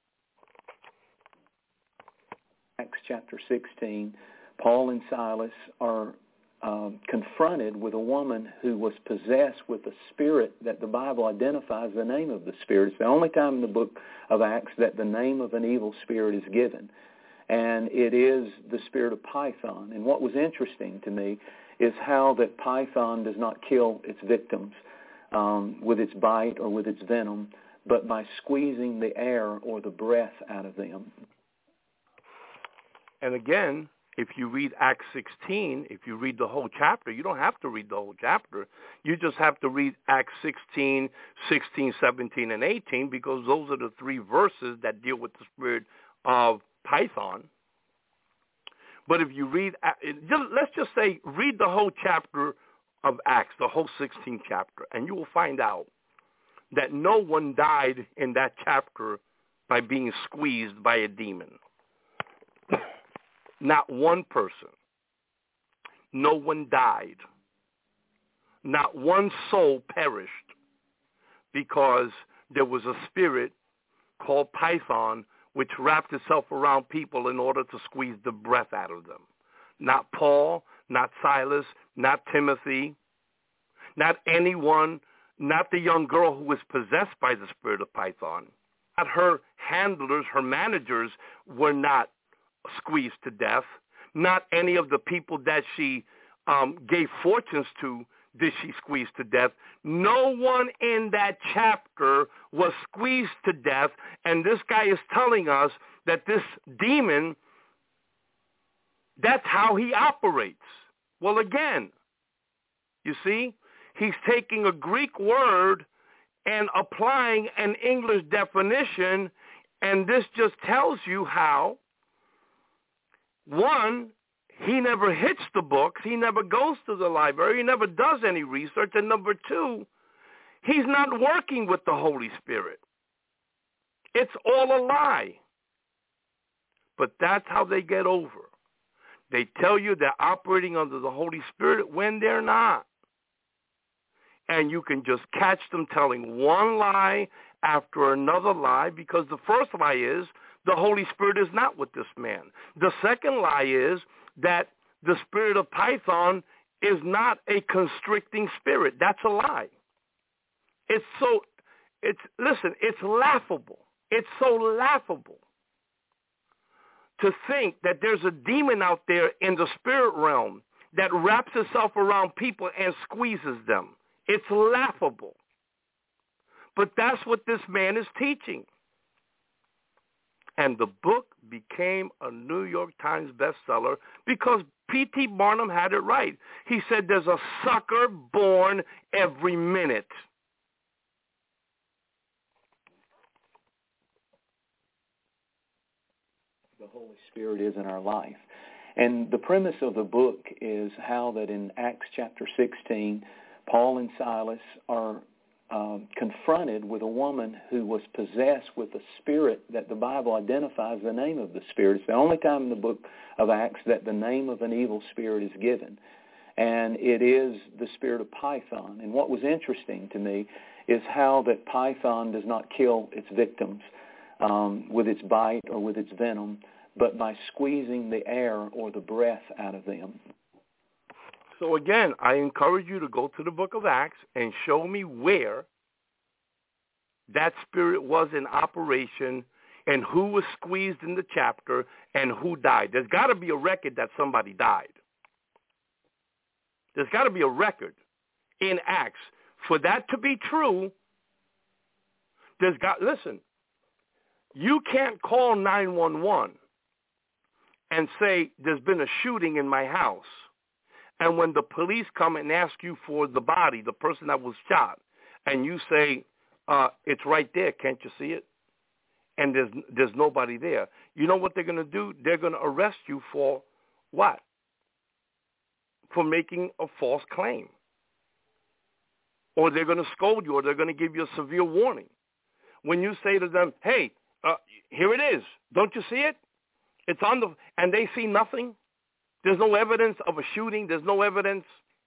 Acts chapter sixteen, Paul and Silas are Um, confronted with a woman who was possessed with a spirit that the Bible identifies the name of the spirit. It's the only time in the book of Acts that the name of an evil spirit is given. And it is the spirit of Python. And what was interesting to me is how that Python does not kill its victims um, with its bite or with its venom, but by squeezing the air or the breath out of them. And again, if you read Acts sixteen, if you read the whole chapter, you don't have to read the whole chapter. You just have to read Acts sixteen, sixteen, seventeen, and eighteen because those are the three verses that deal with the spirit of Python. But if you read, let's just say, read the whole chapter of Acts, the whole sixteenth chapter, and you will find out that no one died in that chapter by being squeezed by a demon. Not one person. No one died. Not one soul perished because there was a spirit called Python which wrapped itself around people in order to squeeze the breath out of them. Not Paul, not Silas, not Timothy, not anyone, not the young girl who was possessed by the spirit of Python. Not her handlers, her managers were not squeezed to death. Not any of the people that she um, gave fortunes to did she squeeze to death. No one in that chapter was squeezed to death, and this guy is telling us that this demon, that's how he operates. Well, again, you see, he's taking a Greek word and applying an English definition, and this just tells you how, one, he never hits the books, he never goes to the library, he never does any research, and number two, he's not working with the Holy Spirit. It's all a lie. But that's how they get over. They tell you they're operating under the Holy Spirit when they're not. And you can just catch them telling one lie after another lie, because the first lie is the Holy Spirit is not with this man. The second lie is that the spirit of Python is not a constricting spirit. That's a lie. It's so, it's, listen, it's laughable. It's so laughable to think that there's a demon out there in the spirit realm that wraps itself around people and squeezes them. It's laughable. But that's what this man is teaching. And the book became a New York Times bestseller because P T Barnum had it right. He said there's a sucker born every minute. The Holy Spirit is in our life. And the premise of the book is how that in Acts chapter sixteen, Paul and Silas are um, confronted with a woman who was possessed with a spirit that the Bible identifies the name of the spirit. It's the only time in the book of Acts that the name of an evil spirit is given. And it is the spirit of Python. And what was interesting to me is how that Python does not kill its victims um, with its bite or with its venom, but by squeezing the air or the breath out of them. So again, I encourage you to go to the book of Acts and show me where that spirit was in operation and who was squeezed in the chapter and who died. There's got to be a record that somebody died. There's got to be a record in Acts. For that to be true, there's got, listen, you can't call nine one one and say there's been a shooting in my house. And when the police come and ask you for the body, the person that was shot, and you say, uh, it's right there, can't you see it? And there's there's nobody there. You know what they're going to do? They're going to arrest you for what? For making a false claim. Or they're going to scold you, or they're going to give you a severe warning. When you say to them, hey, uh, here it is. Don't you see it? It's on the, and they see nothing. There's no evidence of a shooting. There's no evidence.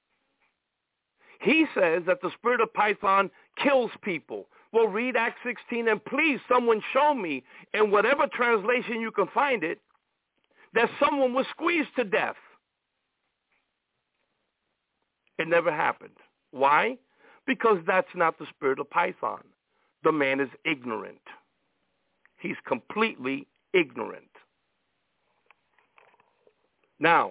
He says that the spirit of Python kills people. Well, read Acts sixteen, and please, someone show me, in whatever translation you can find it, that someone was squeezed to death. It never happened. Why? Because that's not the spirit of Python. The man is ignorant. He's completely ignorant. Now,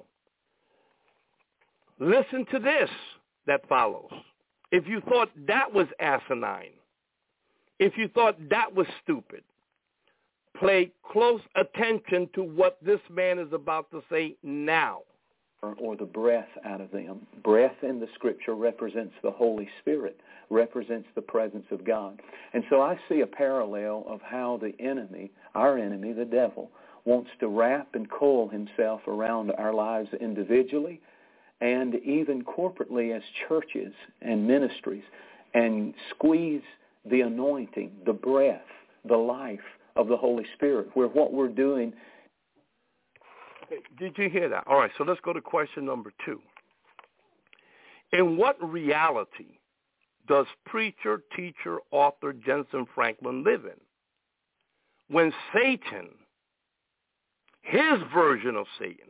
listen to this that follows. If you thought that was asinine, if you thought that was stupid, pay close attention to what this man is about to say now. Or, or the breath out of them. Breath in the Scripture represents the Holy Spirit, represents the presence of God. And so I see a parallel of how the enemy, our enemy, the devil, wants to wrap and coil himself around our lives individually and even corporately as churches and ministries and squeeze the anointing, the breath, the life of the Holy Spirit, where what we're doing... Did you hear that? All right, so let's go to question number two. In what reality does preacher, teacher, author Jentezen Franklin live in when Satan, his version of Satan,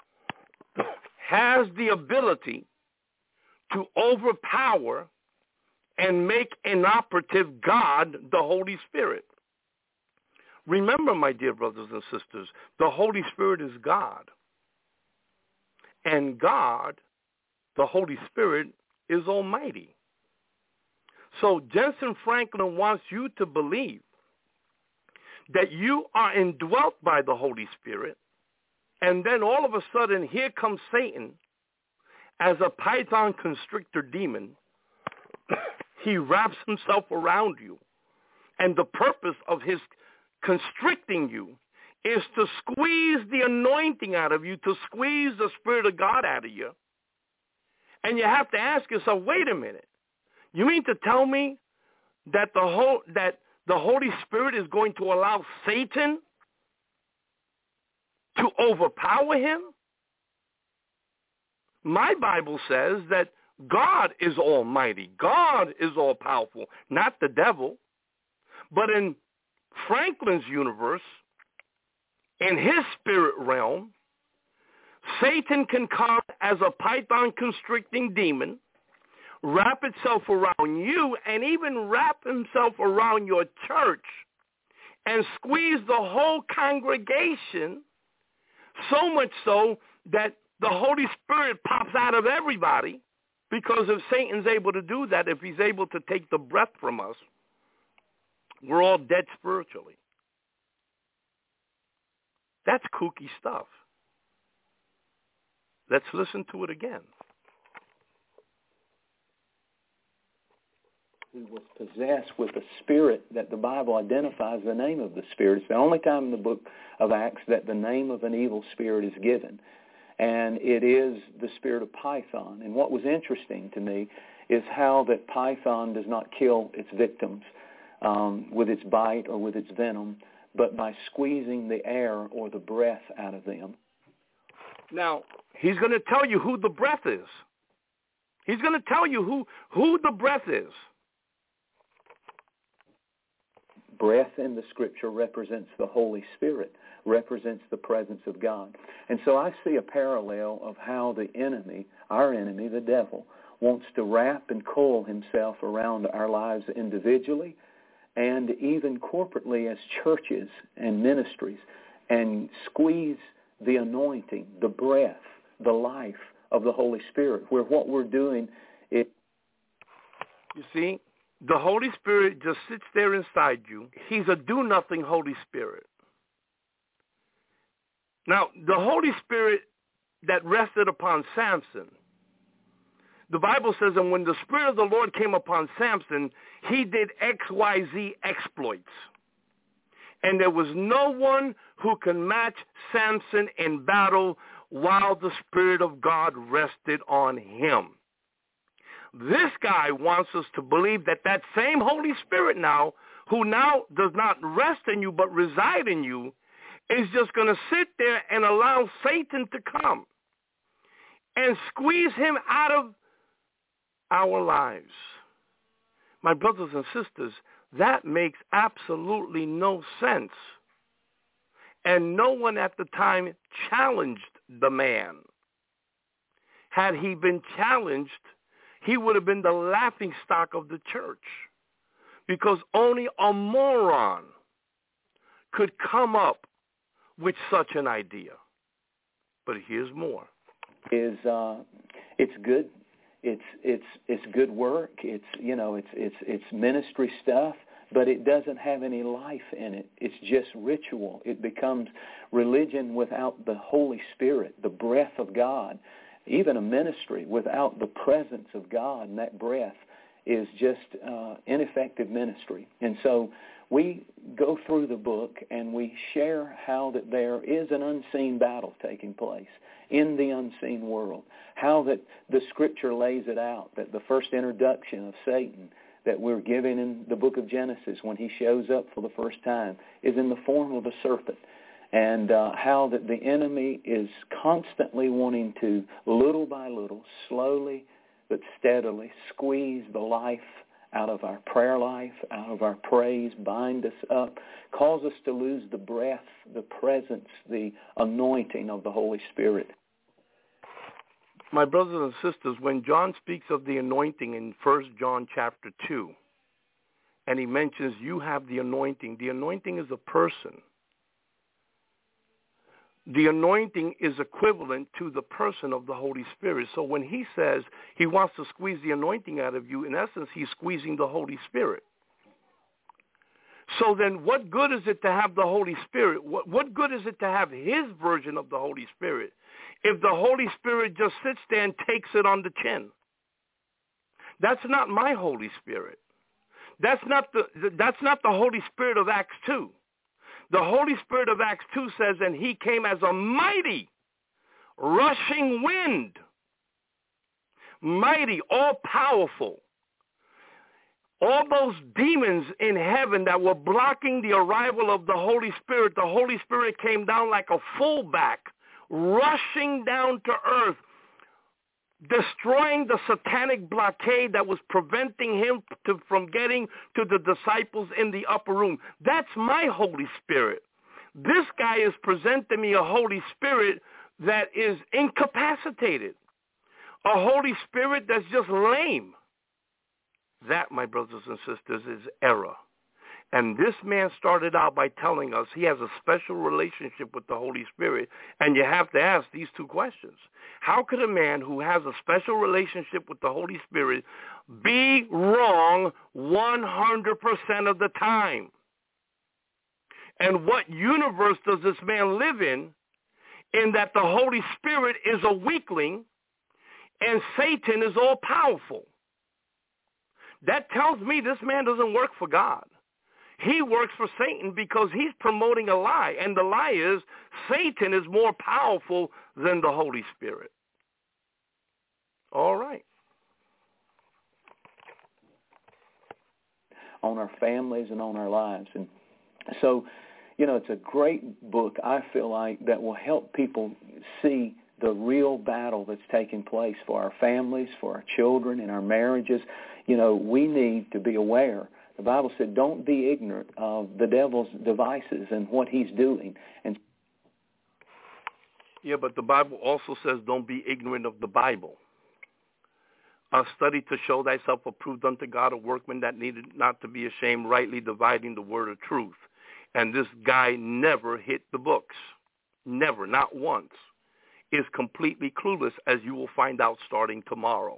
has the ability to overpower and make inoperative God, the Holy Spirit? Remember, my dear brothers and sisters, the Holy Spirit is God. And God, the Holy Spirit, is almighty. So Jentezen Franklin wants you to believe that you are indwelt by the Holy Spirit, and then all of a sudden here comes Satan as a python constrictor demon. He wraps himself around you, and the purpose of his constricting you is to squeeze the anointing out of you, to squeeze the Spirit of God out of you. And you have to ask yourself, wait a minute, you mean to tell me that the whole that the Holy Spirit is going to allow Satan to overpower him? My Bible says that God is almighty. God is all-powerful, not the devil. But in Franklin's universe, in his spirit realm, Satan can come as a python-constricting demon, wrap itself around you, and even wrap himself around your church and squeeze the whole congregation, so much so that the Holy Spirit pops out of everybody, because if Satan's able to do that, if he's able to take the breath from us, we're all dead spiritually. That's kooky stuff. Let's listen to it again. Who was possessed with a spirit that the Bible identifies the name of the spirit. It's the only time in the book of Acts that the name of an evil spirit is given. And it is the spirit of Python. And what was interesting to me is how that Python does not kill its victims um, with its bite or with its venom, but by squeezing the air or the breath out of them. Now, he's going to tell you who the breath is. He's going to tell you who, who the breath is. Breath in the Scripture represents the Holy Spirit, represents the presence of God. And so I see a parallel of how the enemy, our enemy, the devil, wants to wrap and coil himself around our lives individually and even corporately as churches and ministries, and squeeze the anointing, the breath, the life of the Holy Spirit, where what we're doing is... You see, the Holy Spirit just sits there inside you. He's a do-nothing Holy Spirit. Now, the Holy Spirit that rested upon Samson, the Bible says, and when the Spirit of the Lord came upon Samson, he did X Y Z exploits. And there was no one who can match Samson in battle while the Spirit of God rested on him. This guy wants us to believe that that same Holy Spirit now, who now does not rest in you but reside in you, is just going to sit there and allow Satan to come and squeeze him out of our lives. My brothers and sisters, that makes absolutely no sense. And no one at the time challenged the man. Had he been challenged, he would have been the laughingstock of the church, because only a moron could come up with such an idea. But here's more. Is uh, it's good. It's it's it's good work. It's you know it's it's it's ministry stuff, but it doesn't have any life in it. It's just ritual. It becomes religion without the Holy Spirit, the breath of God. Even a ministry without the presence of God and that breath is just uh, ineffective ministry. And so we go through the book and we share how that there is an unseen battle taking place in the unseen world, how that the Scripture lays it out, that the first introduction of Satan that we're given in the book of Genesis when he shows up for the first time is in the form of a serpent. And uh, how that the enemy is constantly wanting to, little by little, slowly but steadily, squeeze the life out of our prayer life, out of our praise, bind us up, cause us to lose the breath, the presence, the anointing of the Holy Spirit. My brothers and sisters, when John speaks of the anointing in First John chapter two, and he mentions you have the anointing, the anointing is a person. The anointing is equivalent to the person of the Holy Spirit. So when he says he wants to squeeze the anointing out of you, in essence, he's squeezing the Holy Spirit. So then what good is it to have the Holy Spirit? What, what good is it to have his version of the Holy Spirit if the Holy Spirit just sits there and takes it on the chin? That's not my Holy Spirit. That's not the, that's not the Holy Spirit of Acts two. The Holy Spirit of Acts two says, and he came as a mighty, rushing wind, mighty, all-powerful. All those demons in heaven that were blocking the arrival of the Holy Spirit, the Holy Spirit came down like a fullback, rushing down to earth, destroying the satanic blockade that was preventing him to, from getting to the disciples in the upper room. That's my Holy Spirit. This guy is presenting me a Holy Spirit that is incapacitated, a Holy Spirit that's just lame. That, my brothers and sisters, is error. And this man started out by telling us he has a special relationship with the Holy Spirit, and you have to ask these two questions. How could a man who has a special relationship with the Holy Spirit be wrong one hundred percent of the time? And what universe does this man live in, in that the Holy Spirit is a weakling and Satan is all-powerful? That tells me this man doesn't work for God. He works for Satan because he's promoting a lie. And the lie is Satan is more powerful than the Holy Spirit. All right. On our families and on our lives. And so, you know, it's a great book, I feel like, that will help people see the real battle that's taking place for our families, for our children, and our marriages. You know, we need to be aware. The Bible said, don't be ignorant of the devil's devices and what he's doing. And yeah, but the Bible also says don't be ignorant of the Bible. A study to show thyself approved unto God, a workman that needed not to be ashamed, rightly dividing the word of truth. And this guy never hit the books. Never, not once. Is completely clueless, as you will find out starting tomorrow.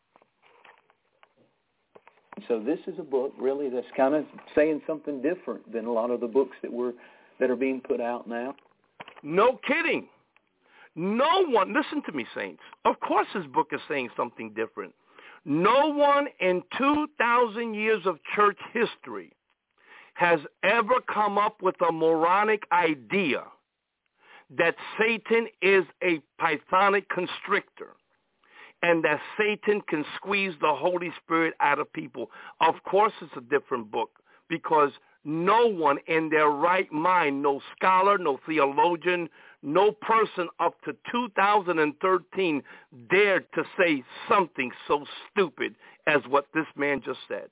So this is a book really that's kind of saying something different than a lot of the books that were that are being put out now. No kidding. No one, listen to me, saints. Of course this book is saying something different. No one in two thousand years of church history has ever come up with a moronic idea that Satan is a pythonic constrictor and that Satan can squeeze the Holy Spirit out of people. Of course it's a different book, because no one in their right mind, no scholar, no theologian, no person up to two thousand thirteen dared to say something so stupid as what this man just said.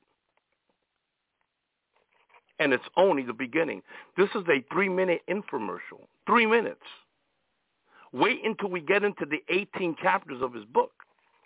And it's only the beginning. This is a three-minute infomercial. Three minutes. Wait until we get into the eighteen chapters of his book.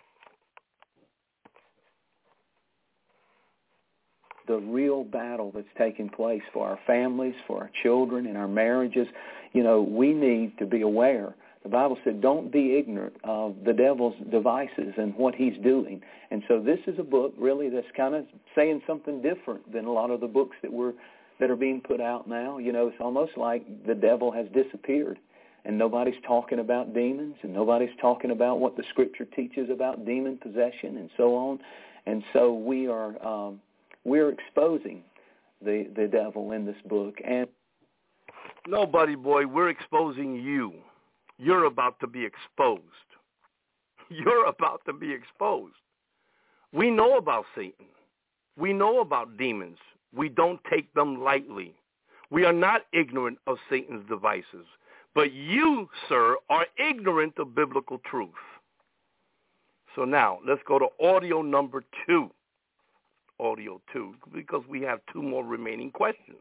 The real battle that's taking place for our families, for our children, and our marriages, you know, we need to be aware. The Bible said, don't be ignorant of the devil's devices and what he's doing. And so this is a book really that's kind of saying something different than a lot of the books that were that are being put out now. You know, it's almost like the devil has disappeared, and nobody's talking about demons, and nobody's talking about what the Scripture teaches about demon possession and so on. And so we are um, we're exposing the the devil in this book. And no, buddy boy, we're exposing you. You're about to be exposed. You're about to be exposed. We know about Satan. We know about demons. We don't take them lightly. We are not ignorant of Satan's devices. But you, sir, are ignorant of biblical truth. So now, let's go to audio number two. Audio two, because we have two more remaining questions.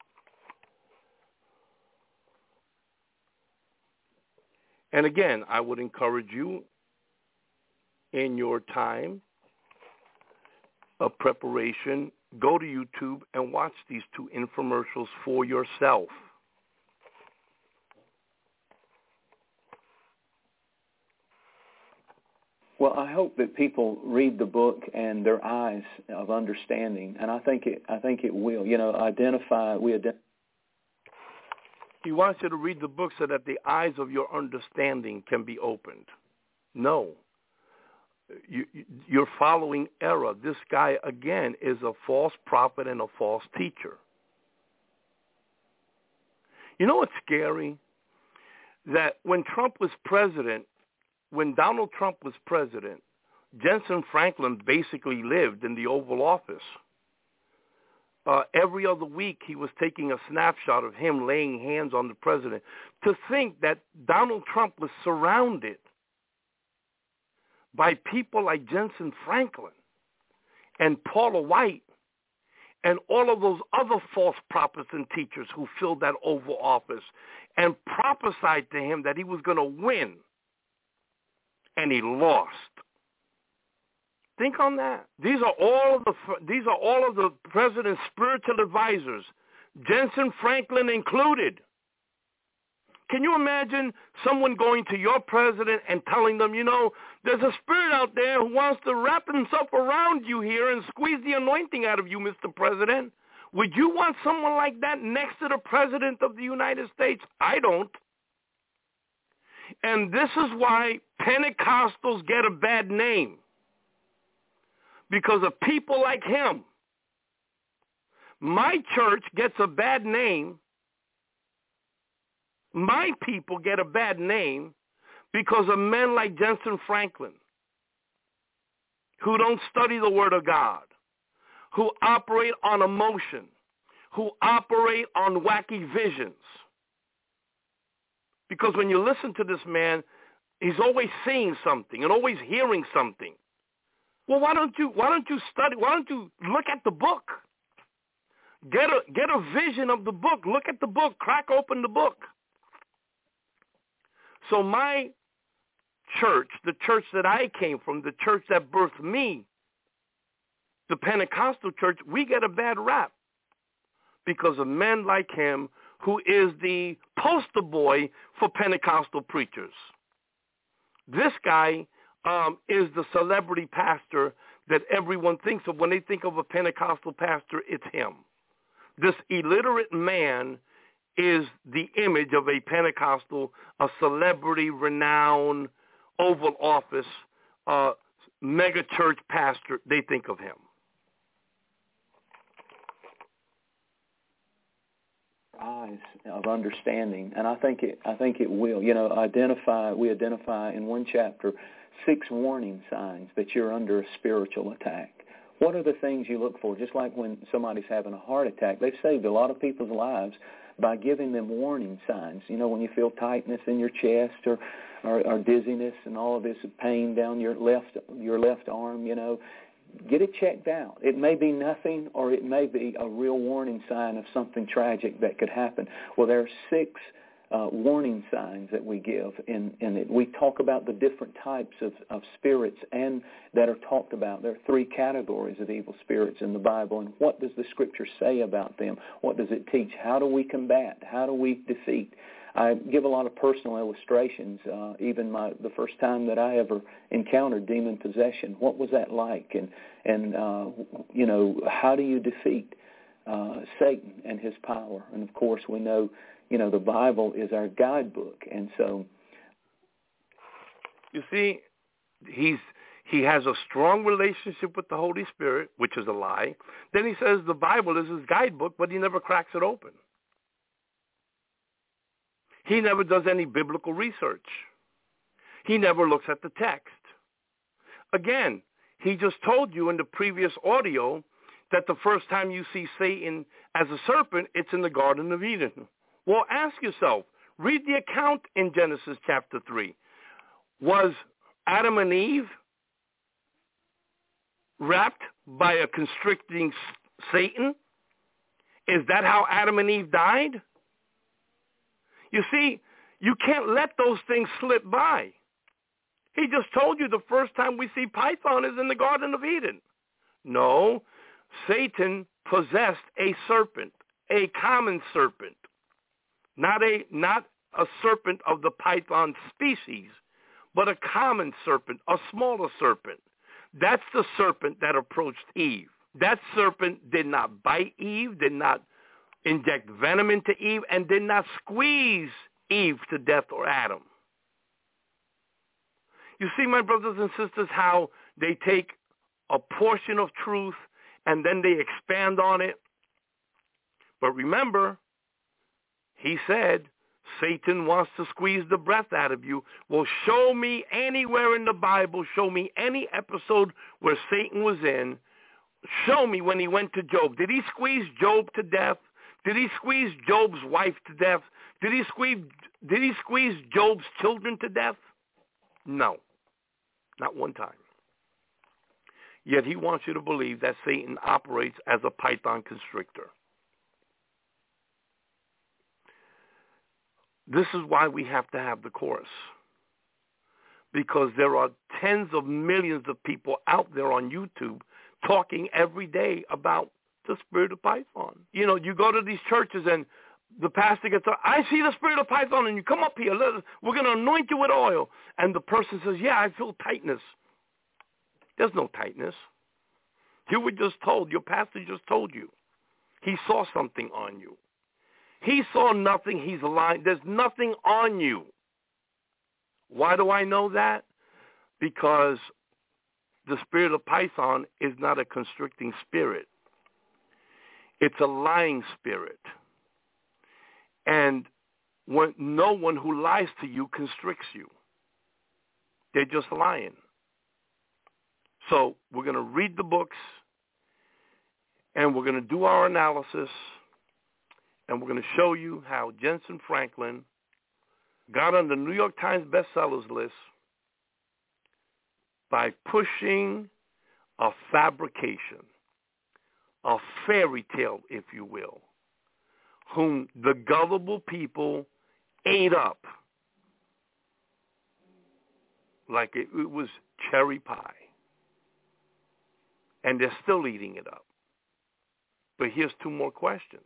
And again, I would encourage you in your time of preparation, go to YouTube and watch these two infomercials for yourself. Well, I hope that people read the book and their eyes of understanding, and I think it. I think it will. You know, identify. We identify. He wants you to read the book so that the eyes of your understanding can be opened. No, you, you're following error. This guy again is a false prophet and a false teacher. You know what's scary? That when Trump was president. When Donald Trump was president, Jensen Franklin basically lived in the Oval Office. Uh, every other week, he was taking a snapshot of him laying hands on the president. To think that Donald Trump was surrounded by people like Jensen Franklin and Paula White and all of those other false prophets and teachers who filled that Oval Office and prophesied to him that he was going to win. And he lost. Think on that. These are all of the these are all of the president's spiritual advisors, Jensen Franklin included. Can you imagine someone going to your president and telling them, you know, there's a spirit out there who wants to wrap himself around you here and squeeze the anointing out of you, Mister President? Would you want someone like that next to the president of the United States? I don't. And this is why Pentecostals get a bad name. Because of people like him. My church gets a bad name. My people get a bad name because of men like Jensen Franklin, who don't study the Word of God, who operate on emotion, who operate on wacky visions. Because when you listen to this man, he's always seeing something and always hearing something. Well, why don't you why don't you study? Why don't you look at the book? Get a get a vision of the book. Look at the book. Crack open the book. So my church, the church that I came from, the church that birthed me, the Pentecostal church, we get a bad rap because of men like him, who is the poster boy for Pentecostal preachers. This guy um, is the celebrity pastor that everyone thinks of. When they think of a Pentecostal pastor, it's him. This illiterate man is the image of a Pentecostal, a celebrity, renowned, Oval Office, uh, mega church pastor. They think of him. Eyes of understanding, and I think it. I think it will. You know, identify. We identify in one chapter six warning signs that you're under a spiritual attack. What are the things you look for? Just like when somebody's having a heart attack, they've saved a lot of people's lives by giving them warning signs. You know, when you feel tightness in your chest or, or, or dizziness and all of this pain down your left your left arm, you know. Get it checked out. It may be nothing, or it may be a real warning sign of something tragic that could happen. Well, there are six uh, warning signs that we give in, in it. We talk about the different types of, of spirits and that are talked about. There are three categories of evil spirits in the Bible, and what does the Scripture say about them? What does it teach? How do we combat? How do we defeat? I give a lot of personal illustrations. Uh, even my the first time that I ever encountered demon possession, what was that like? And and uh, you know, how do you defeat uh, Satan and his power? And of course, we know, you know, the Bible is our guidebook, and so. You see, he's he has a strong relationship with the Holy Spirit, which is a lie. Then he says the Bible is his guidebook, but he never cracks it open. He never does any biblical research. He never looks at the text. Again, he just told you in the previous audio that the first time you see Satan as a serpent, it's in the Garden of Eden. Well, ask yourself, read the account in Genesis chapter three. Was Adam and Eve wrapped by a constricting Satan? Is that how Adam and Eve died? You see, you can't let those things slip by. He just told you the first time we see Python is in the Garden of Eden. No, Satan possessed a serpent, a common serpent, not a not a serpent of the python species, but a common serpent, a smaller serpent. That's the serpent that approached Eve. That serpent did not bite Eve, did not inject venom into Eve, and did not squeeze Eve to death or Adam. You see, my brothers and sisters, how they take a portion of truth and then they expand on it. But remember, he said, Satan wants to squeeze the breath out of you. Well, show me anywhere in the Bible, show me any episode where Satan was in. Show me when he went to Job. Did he squeeze Job to death? Did he squeeze Job's wife to death? Did he squeeze, did he squeeze Job's children to death? No, not one time. Yet he wants you to believe that Satan operates as a python constrictor. This is why we have to have the course, because there are tens of millions of people out there on YouTube talking every day about the spirit of Python. You know, you go to these churches and the pastor gets up, I see the spirit of Python, and you come up here, let, we're going to anoint you with oil. And the person says, yeah, I feel tightness. There's no tightness. You were just told, your pastor just told you. He saw something on you. He saw nothing. He's lying. There's nothing on you. Why do I know that? Because the spirit of Python is not a constricting spirit. It's a lying spirit. And when no one who lies to you constricts you. They're just lying. So we're going to read the books, and we're going to do our analysis, and we're going to show you how Jensen Franklin got on the New York Times bestsellers list by pushing a fabrication, a fairy tale, if you will, whom the gullible people ate up like it, it was cherry pie. And they're still eating it up. But here's two more questions.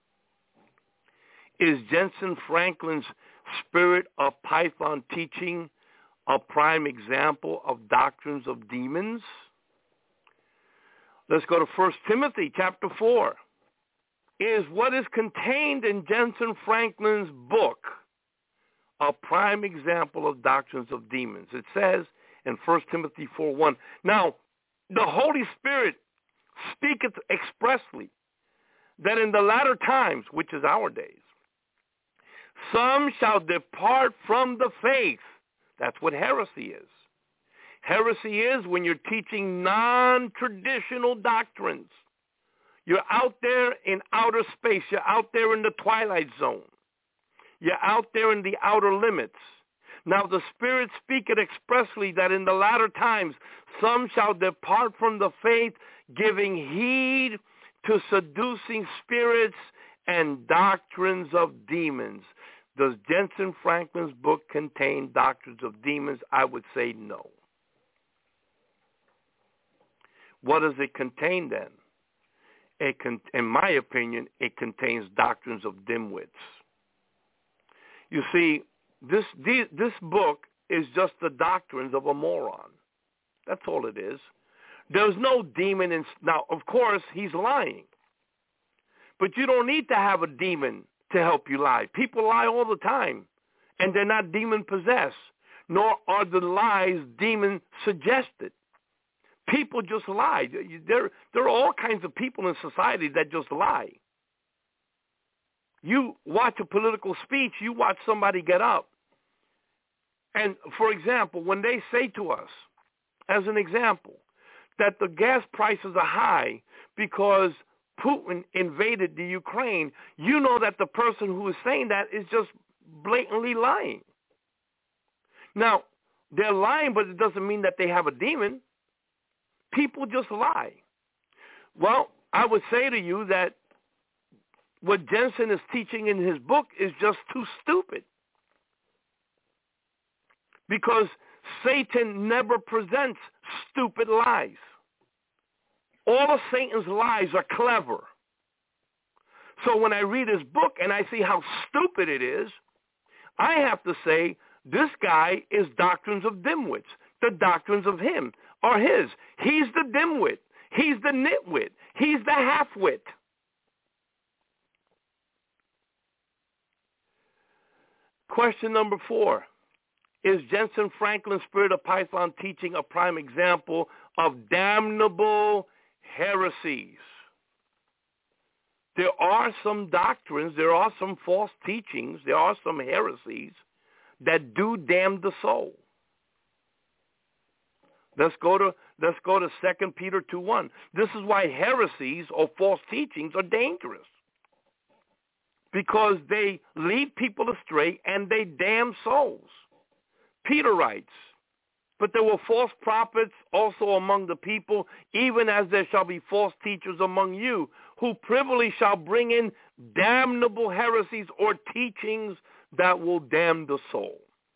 Is Jensen Franklin's spirit of Python teaching a prime example of doctrines of demons? Let's go to First Timothy chapter four. Is what is contained in Jensen Franklin's book a prime example of doctrines of demons? It says in First Timothy four one. Now, the Holy Spirit speaketh expressly that in the latter times, which is our days, some shall depart from the faith. That's what heresy is. Heresy is when you're teaching non-traditional doctrines. You're out there in outer space. You're out there in the twilight zone. You're out there in the outer limits. Now the Spirit speaketh expressly that in the latter times some shall depart from the faith, giving heed to seducing spirits and doctrines of demons. Does Jensen Franklin's book contain doctrines of demons? I would say no. What does it contain then? It con- in my opinion, it contains doctrines of dimwits. You see, This, this book is just the doctrines of a moron. That's all it is. There's no demon in... Now, of course, he's lying. But you don't need to have a demon to help you lie. People lie all the time, and they're not demon-possessed, nor are the lies demon-suggested. People just lie. There, there are all kinds of people in society that just lie. You watch a political speech, you watch somebody get up. And, for example, when they say to us, as an example, that the gas prices are high because Putin invaded the Ukraine, you know that the person who is saying that is just blatantly lying. Now, they're lying, but it doesn't mean that they have a demon. People just lie. Well, I would say to you that what Jensen is teaching in his book is just too stupid. Because Satan never presents stupid lies. All of Satan's lies are clever. So when I read his book and I see how stupid it is, I have to say, this guy is doctrines of dimwits. The doctrines of him are his. He's the dimwit. He's the nitwit. He's the halfwit. Question number four. Is Jensen Franklin's Spirit of Python teaching a prime example of damnable heresies? There are some doctrines, there are some false teachings, there are some heresies that do damn the soul. Let's go to let's go to Second Peter two one. This is why heresies or false teachings are dangerous. Because they lead people astray and they damn souls. Peter writes, but there were false prophets also among the people, even as there shall be false teachers among you, who privily shall bring in damnable heresies or teachings that will damn the soul.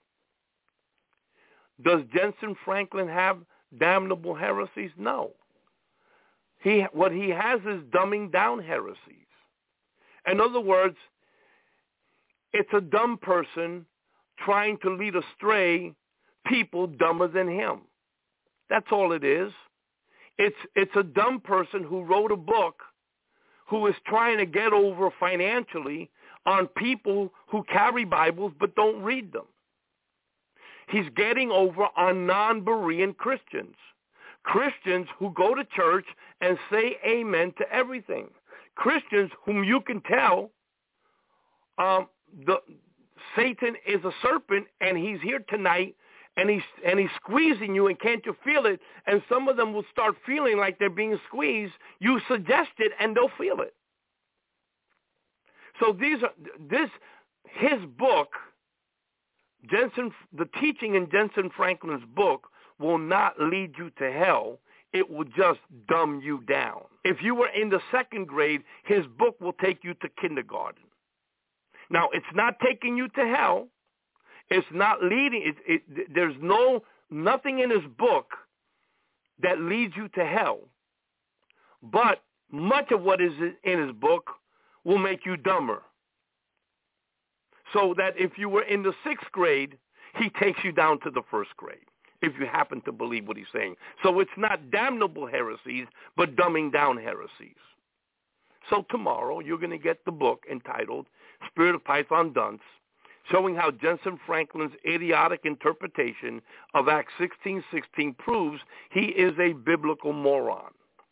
Does Jensen Franklin have damnable heresies? No. He, what he has is dumbing down heresies. In other words, it's a dumb person trying to lead astray people dumber than him. That's all it is. It's it's a dumb person who wrote a book who is trying to get over financially on people who carry Bibles but don't read them. He's getting over on non-Berean Christians, Christians who go to church and say amen to everything, Christians whom you can tell um, the Satan is a serpent and he's here tonight and he's and he's squeezing you, and can't you feel it? And some of them will start feeling like they're being squeezed. You suggest it and they'll feel it. So these are this his book, Jensen, the teaching in Jensen Franklin's book will not lead you to hell. It will just dumb you down. If you were in the second grade, his book will take you to kindergarten. Now, it's not taking you to hell. It's not leading. It, it, there's no nothing in his book that leads you to hell. But much of what is in his book will make you dumber. So that if you were in the sixth grade, he takes you down to the first grade, if you happen to believe what he's saying. So it's not damnable heresies, but dumbing down heresies. So tomorrow you're going to get the book entitled Spirit of Python Dunce, showing how Jensen Franklin's idiotic interpretation of Acts sixteen sixteen proves he is a biblical moron.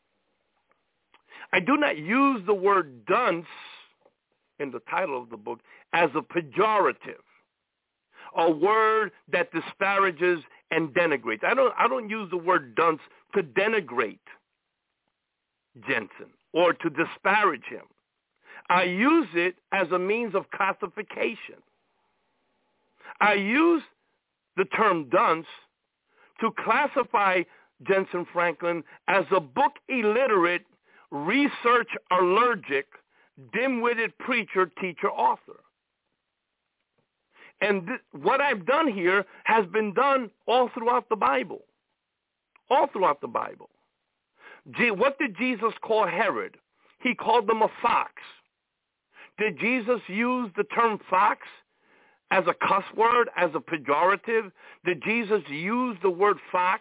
I do not use the word dunce in the title of the book as a pejorative, a word that disparages and denigrates. I don't, I don't use the word dunce to denigrate Jensen or to disparage him. I use it as a means of classification. I use the term dunce to classify Jensen Franklin as a book illiterate, research allergic, dim-witted preacher, teacher, author. And th- what I've done here has been done all throughout the Bible. All throughout the Bible. G- what did Jesus call Herod? He called them a fox. Did Jesus use the term fox as a cuss word, as a pejorative? Did Jesus use the word fox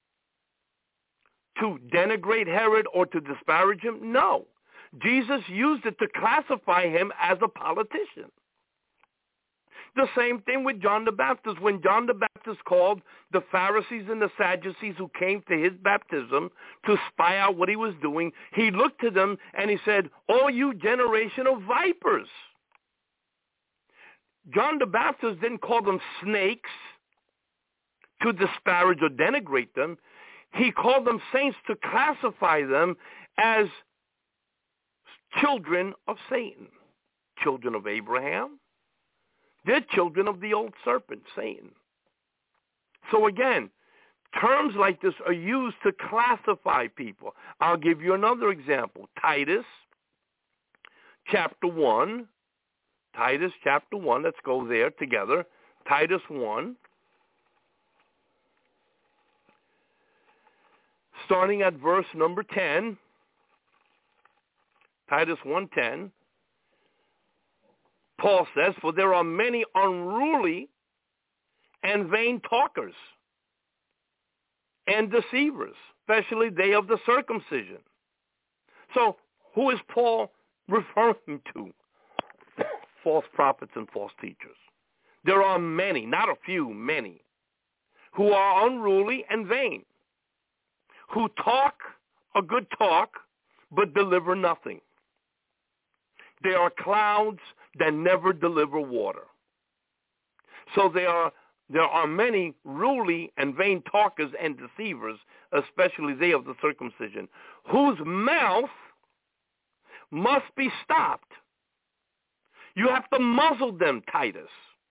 to denigrate Herod or to disparage him? No. Jesus used it to classify him as a politician. The same thing with John the Baptist. When John the Baptist called the Pharisees and the Sadducees who came to his baptism to spy out what he was doing, he looked to them and he said, "O you generation of vipers." John the Baptist didn't call them snakes to disparage or denigrate them. He called them saints to classify them as children of Satan, children of Abraham. They're children of the old serpent, Satan. So again, terms like this are used to classify people. I'll give you another example. Titus chapter one. Titus chapter one. Let's go there together. Titus one. Starting at verse number ten. Titus one ten. Paul says, for there are many unruly and vain talkers and deceivers, especially they of the circumcision. So who is Paul referring to? False prophets and false teachers. There are many, not a few, many, who are unruly and vain, who talk a good talk but deliver nothing. They are clouds that never deliver water. So there are, there are many ruly and vain talkers and deceivers, especially they of the circumcision, whose mouth must be stopped. You have to muzzle them, Titus.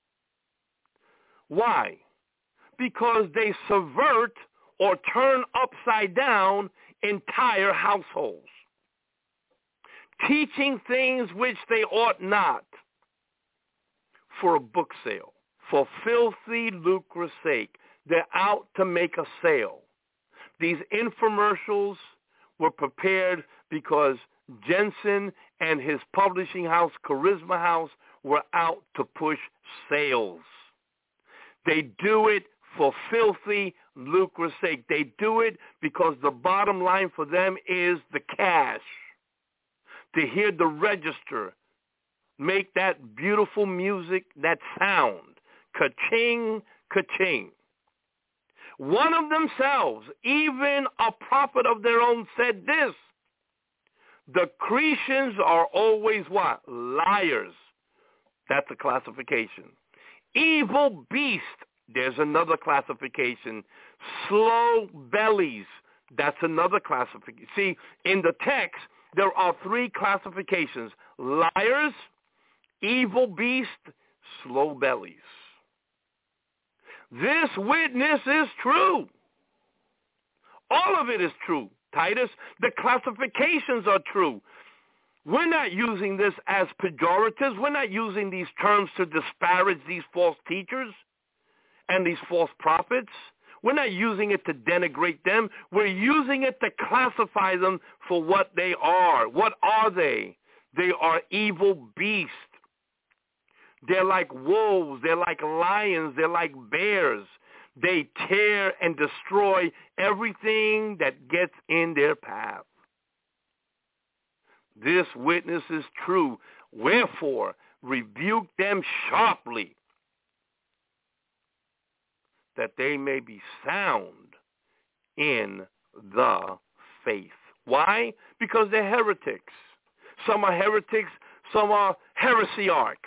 Why? Because they subvert or turn upside down entire households, teaching things which they ought not, for a book sale, for filthy lucre's sake. They're out to make a sale. These infomercials were prepared because Jensen and his publishing house, Charisma House, were out to push sales. They do it for filthy lucre's sake. They do it because the bottom line for them is the cash. To hear the register make that beautiful music, that sound, ka-ching, ka-ching. One of themselves, even a prophet of their own, said this: the Cretians are always what? Liars. That's a classification. Evil beast. There's another classification. Slow bellies. That's another classification. See, in the text, there are three classifications: liars, evil beast, slow bellies. This witness is true. All of it is true, Titus. The classifications are true. We're not using this as pejoratives. We're not using these terms to disparage these false teachers and these false prophets. We're not using it to denigrate them. We're using it to classify them for what they are. What are they? They are evil beasts. They're like wolves. They're like lions. They're like bears. They tear and destroy everything that gets in their path. This witness is true. Wherefore, rebuke them sharply, that they may be sound in the faith. Why? Because they're heretics. Some are heretics. Some are heresiarchs.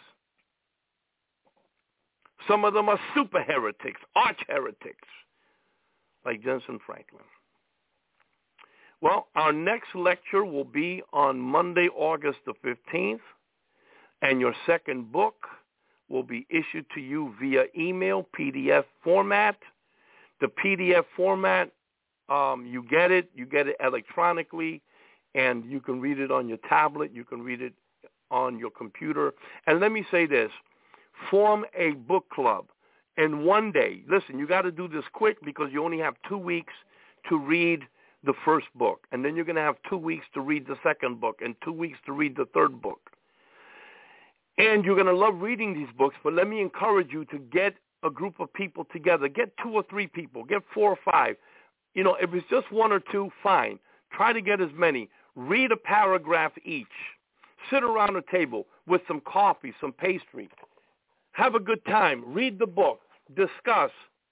Some of them are super heretics, arch heretics, like Jensen Franklin. Well, our next lecture will be on Monday, August the fifteenth, and your second book will be issued to you via email, P D F format. The P D F format, um, you get it, you get it electronically, and you can read it on your tablet, you can read it on your computer. And let me say this, form a book club. And one day, listen, you got to do this quick because you only have two weeks to read the first book. And then you're going to have two weeks to read the second book and two weeks to read the third book. And you're going to love reading these books, but let me encourage you to get a group of people together. Get two or three people. Get four or five. You know, if it's just one or two, fine. Try to get as many. Read a paragraph each. Sit around a table with some coffee, some pastry. Have a good time. Read the book. Discuss.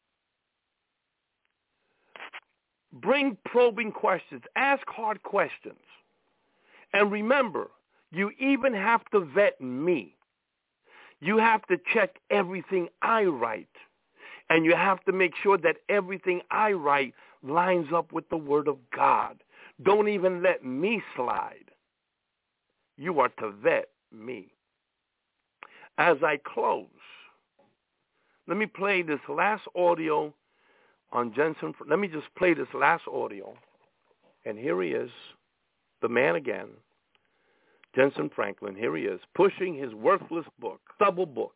Bring probing questions. Ask hard questions. And remember, you even have to vet me. You have to check everything I write. And you have to make sure that everything I write lines up with the Word of God. Don't even let me slide. You are to vet me. As I close, let me play this last audio on Jensen. Let me just play this last audio. And here he is, the man again, Jensen Franklin. Here he is, pushing his worthless book, double book.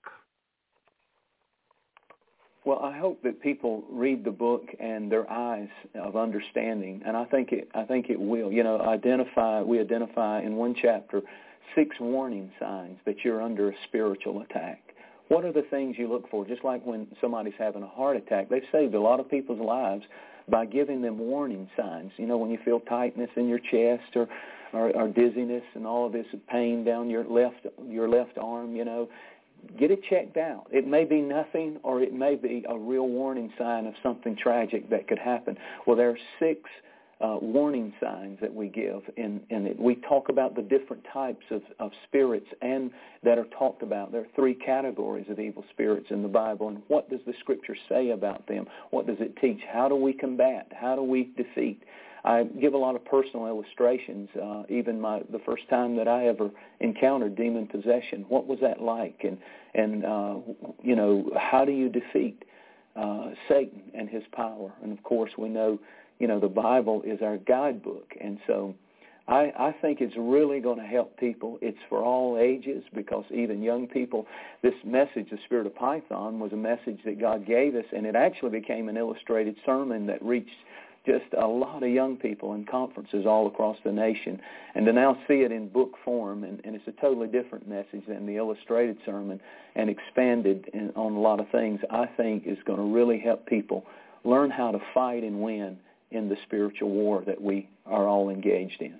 Well, I hope that people read the book and their eyes of understanding, and I think it. I think it will. You know, identify. We identify in one chapter six warning signs that you're under a spiritual attack. What are the things you look for? Just like when somebody's having a heart attack, they've saved a lot of people's lives by giving them warning signs. You know, when you feel tightness in your chest or, or, or dizziness and all of this pain down your left your left arm, you know. Get it checked out. It may be nothing, or it may be a real warning sign of something tragic that could happen. Well, there are six uh, warning signs that we give in, in it. We talk about the different types of, of spirits and that are talked about. There are three categories of evil spirits in the Bible, and what does the Scripture say about them? What does it teach? How do we combat? How do we defeat? I give a lot of personal illustrations. Uh, even my the first time that I ever encountered demon possession, what was that like? And and uh, you know, how do you defeat uh, Satan and his power? And of course, we know, you know, the Bible is our guidebook, and so I, I think it's really going to help people. It's for all ages, because even young people. This message, the Spirit of Python, was a message that God gave us, and it actually became an illustrated sermon that reached just a lot of young people in conferences all across the nation. And to now see it in book form, and, and it's a totally different message than the illustrated sermon, and expanded in, on a lot of things, I think is going to really help people learn how to fight and win in the spiritual war that we are all engaged in.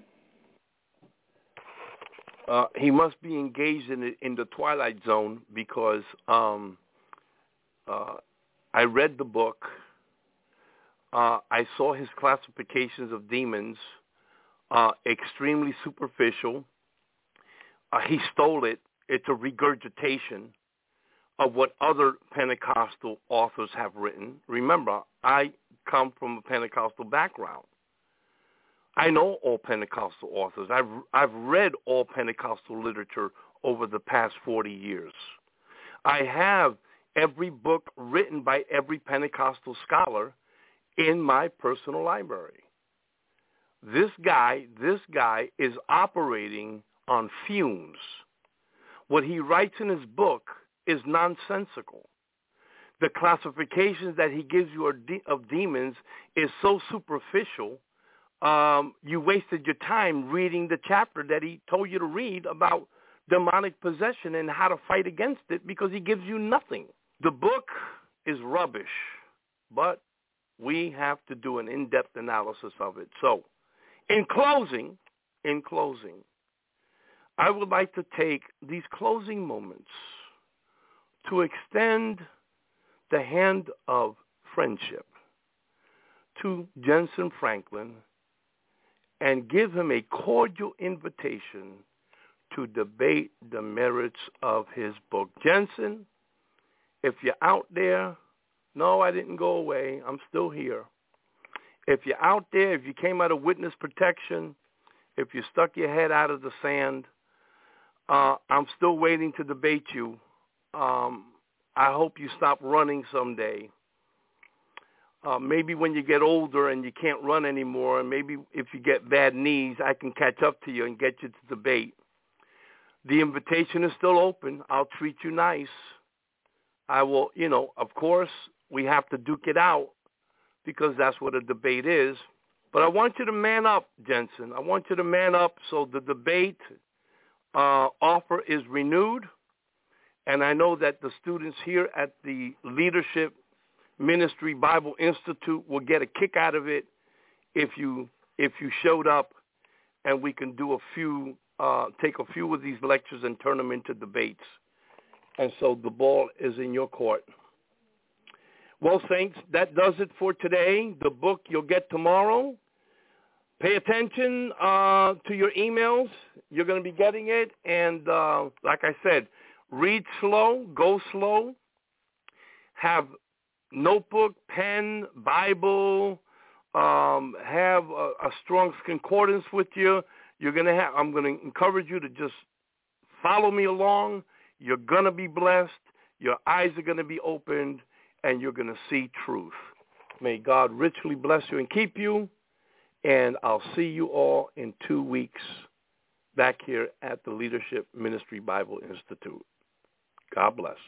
Uh, he must be engaged in the, in the Twilight Zone, because um, uh, I read the book. Uh, I saw his classifications of demons, uh, extremely superficial. Uh, he stole it. It's a regurgitation of what other Pentecostal authors have written. Remember, I come from a Pentecostal background. I know all Pentecostal authors. I've I've read all Pentecostal literature over the past forty years. I have every book written by every Pentecostal scholar in my personal library. This guy, this guy is operating on fumes. What he writes in his book is nonsensical. The classifications that he gives you of demons is so superficial, um, you wasted your time reading the chapter that he told you to read about demonic possession and how to fight against it, because he gives you nothing. The book is rubbish, but we have to do an in-depth analysis of it. So, in closing, in closing, I would like to take these closing moments to extend the hand of friendship to Jensen Franklin and give him a cordial invitation to debate the merits of his book. Jensen, if you're out there, no, I didn't go away. I'm still here. If you're out there, if you came out of witness protection, if you stuck your head out of the sand, uh, I'm still waiting to debate you. Um, I hope you stop running someday. Uh, maybe when you get older and you can't run anymore, and maybe if you get bad knees, I can catch up to you and get you to debate. The invitation is still open. I'll treat you nice. I will, you know, of course, we have to duke it out, because that's what a debate is. But I want you to man up, Jensen. I want you to man up, so the debate uh, offer is renewed. And I know that the students here at the Leadership Ministry Bible Institute will get a kick out of it if you if you showed up, and we can do a few, uh, take a few of these lectures and turn them into debates. And so the ball is in your court. Well, Saints, that does it for today. The book you'll get tomorrow. Pay attention uh, to your emails. You're going to be getting it. And uh, like I said, read slow, go slow. Have notebook, pen, Bible. Um, have a, a strong concordance with you. You're going to have, I'm going to encourage you to just follow me along. You're going to be blessed. Your eyes are going to be opened, and you're going to see truth. May God richly bless you and keep you, and I'll see you all in two weeks back here at the Leadership Ministry Bible Institute. God bless.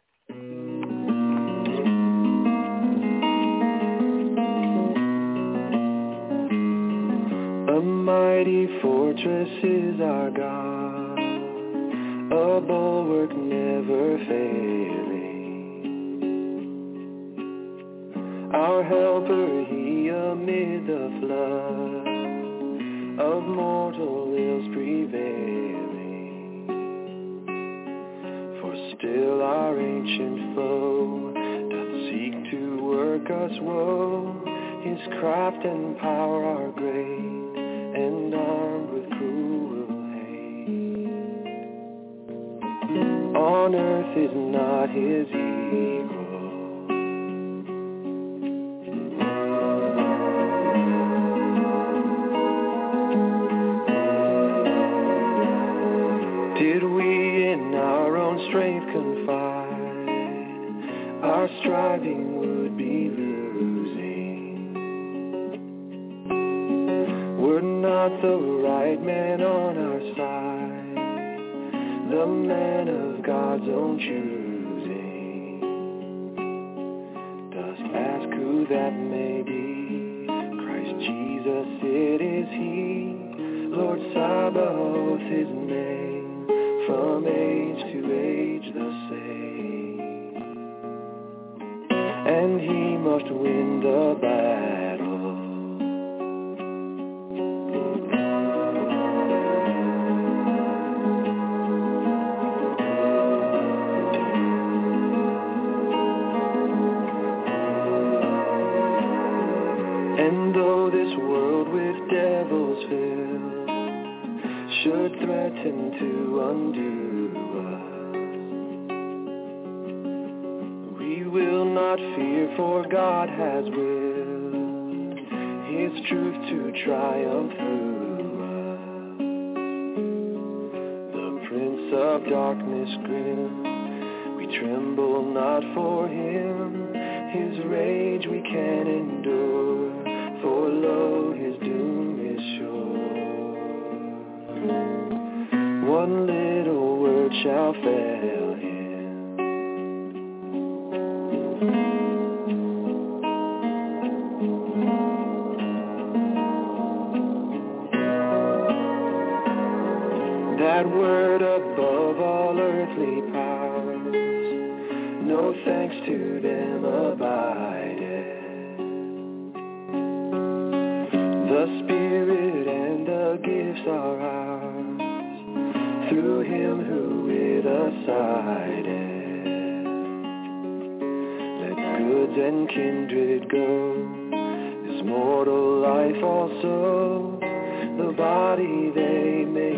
A mighty fortress is our God, a bulwark never failing. Our helper, he amid the flood of mortal ills prevailing. For still our ancient foe doth seek to work us woe. His craft and power are great, and armed with cruel hate. On earth is not his equal. Did we in our own strength confide, our striving would be losing. Were not the right man on our side, the man of God's own choosing. Dost ask who that may be? Christ Jesus, it is he, Lord Sabaoth his name, from age to age the same. And he must win the battle. And though this world with devils filled should threaten to undo us, we will not fear, for God has willed his truth to triumph through us. The Prince of Darkness grim, we tremble not for him. His rage we can endure, for lo, his doom is sure. One little word shall fail him. That word above all earthly powers, no thanks to them abideth. The Spirit and the gifts are ours, through him who with us sideth. Let goods and kindred go, this mortal life also, the body they may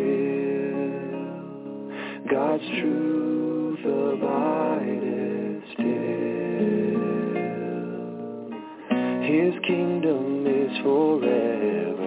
kill. God's truth abideth still. His kingdom is forever.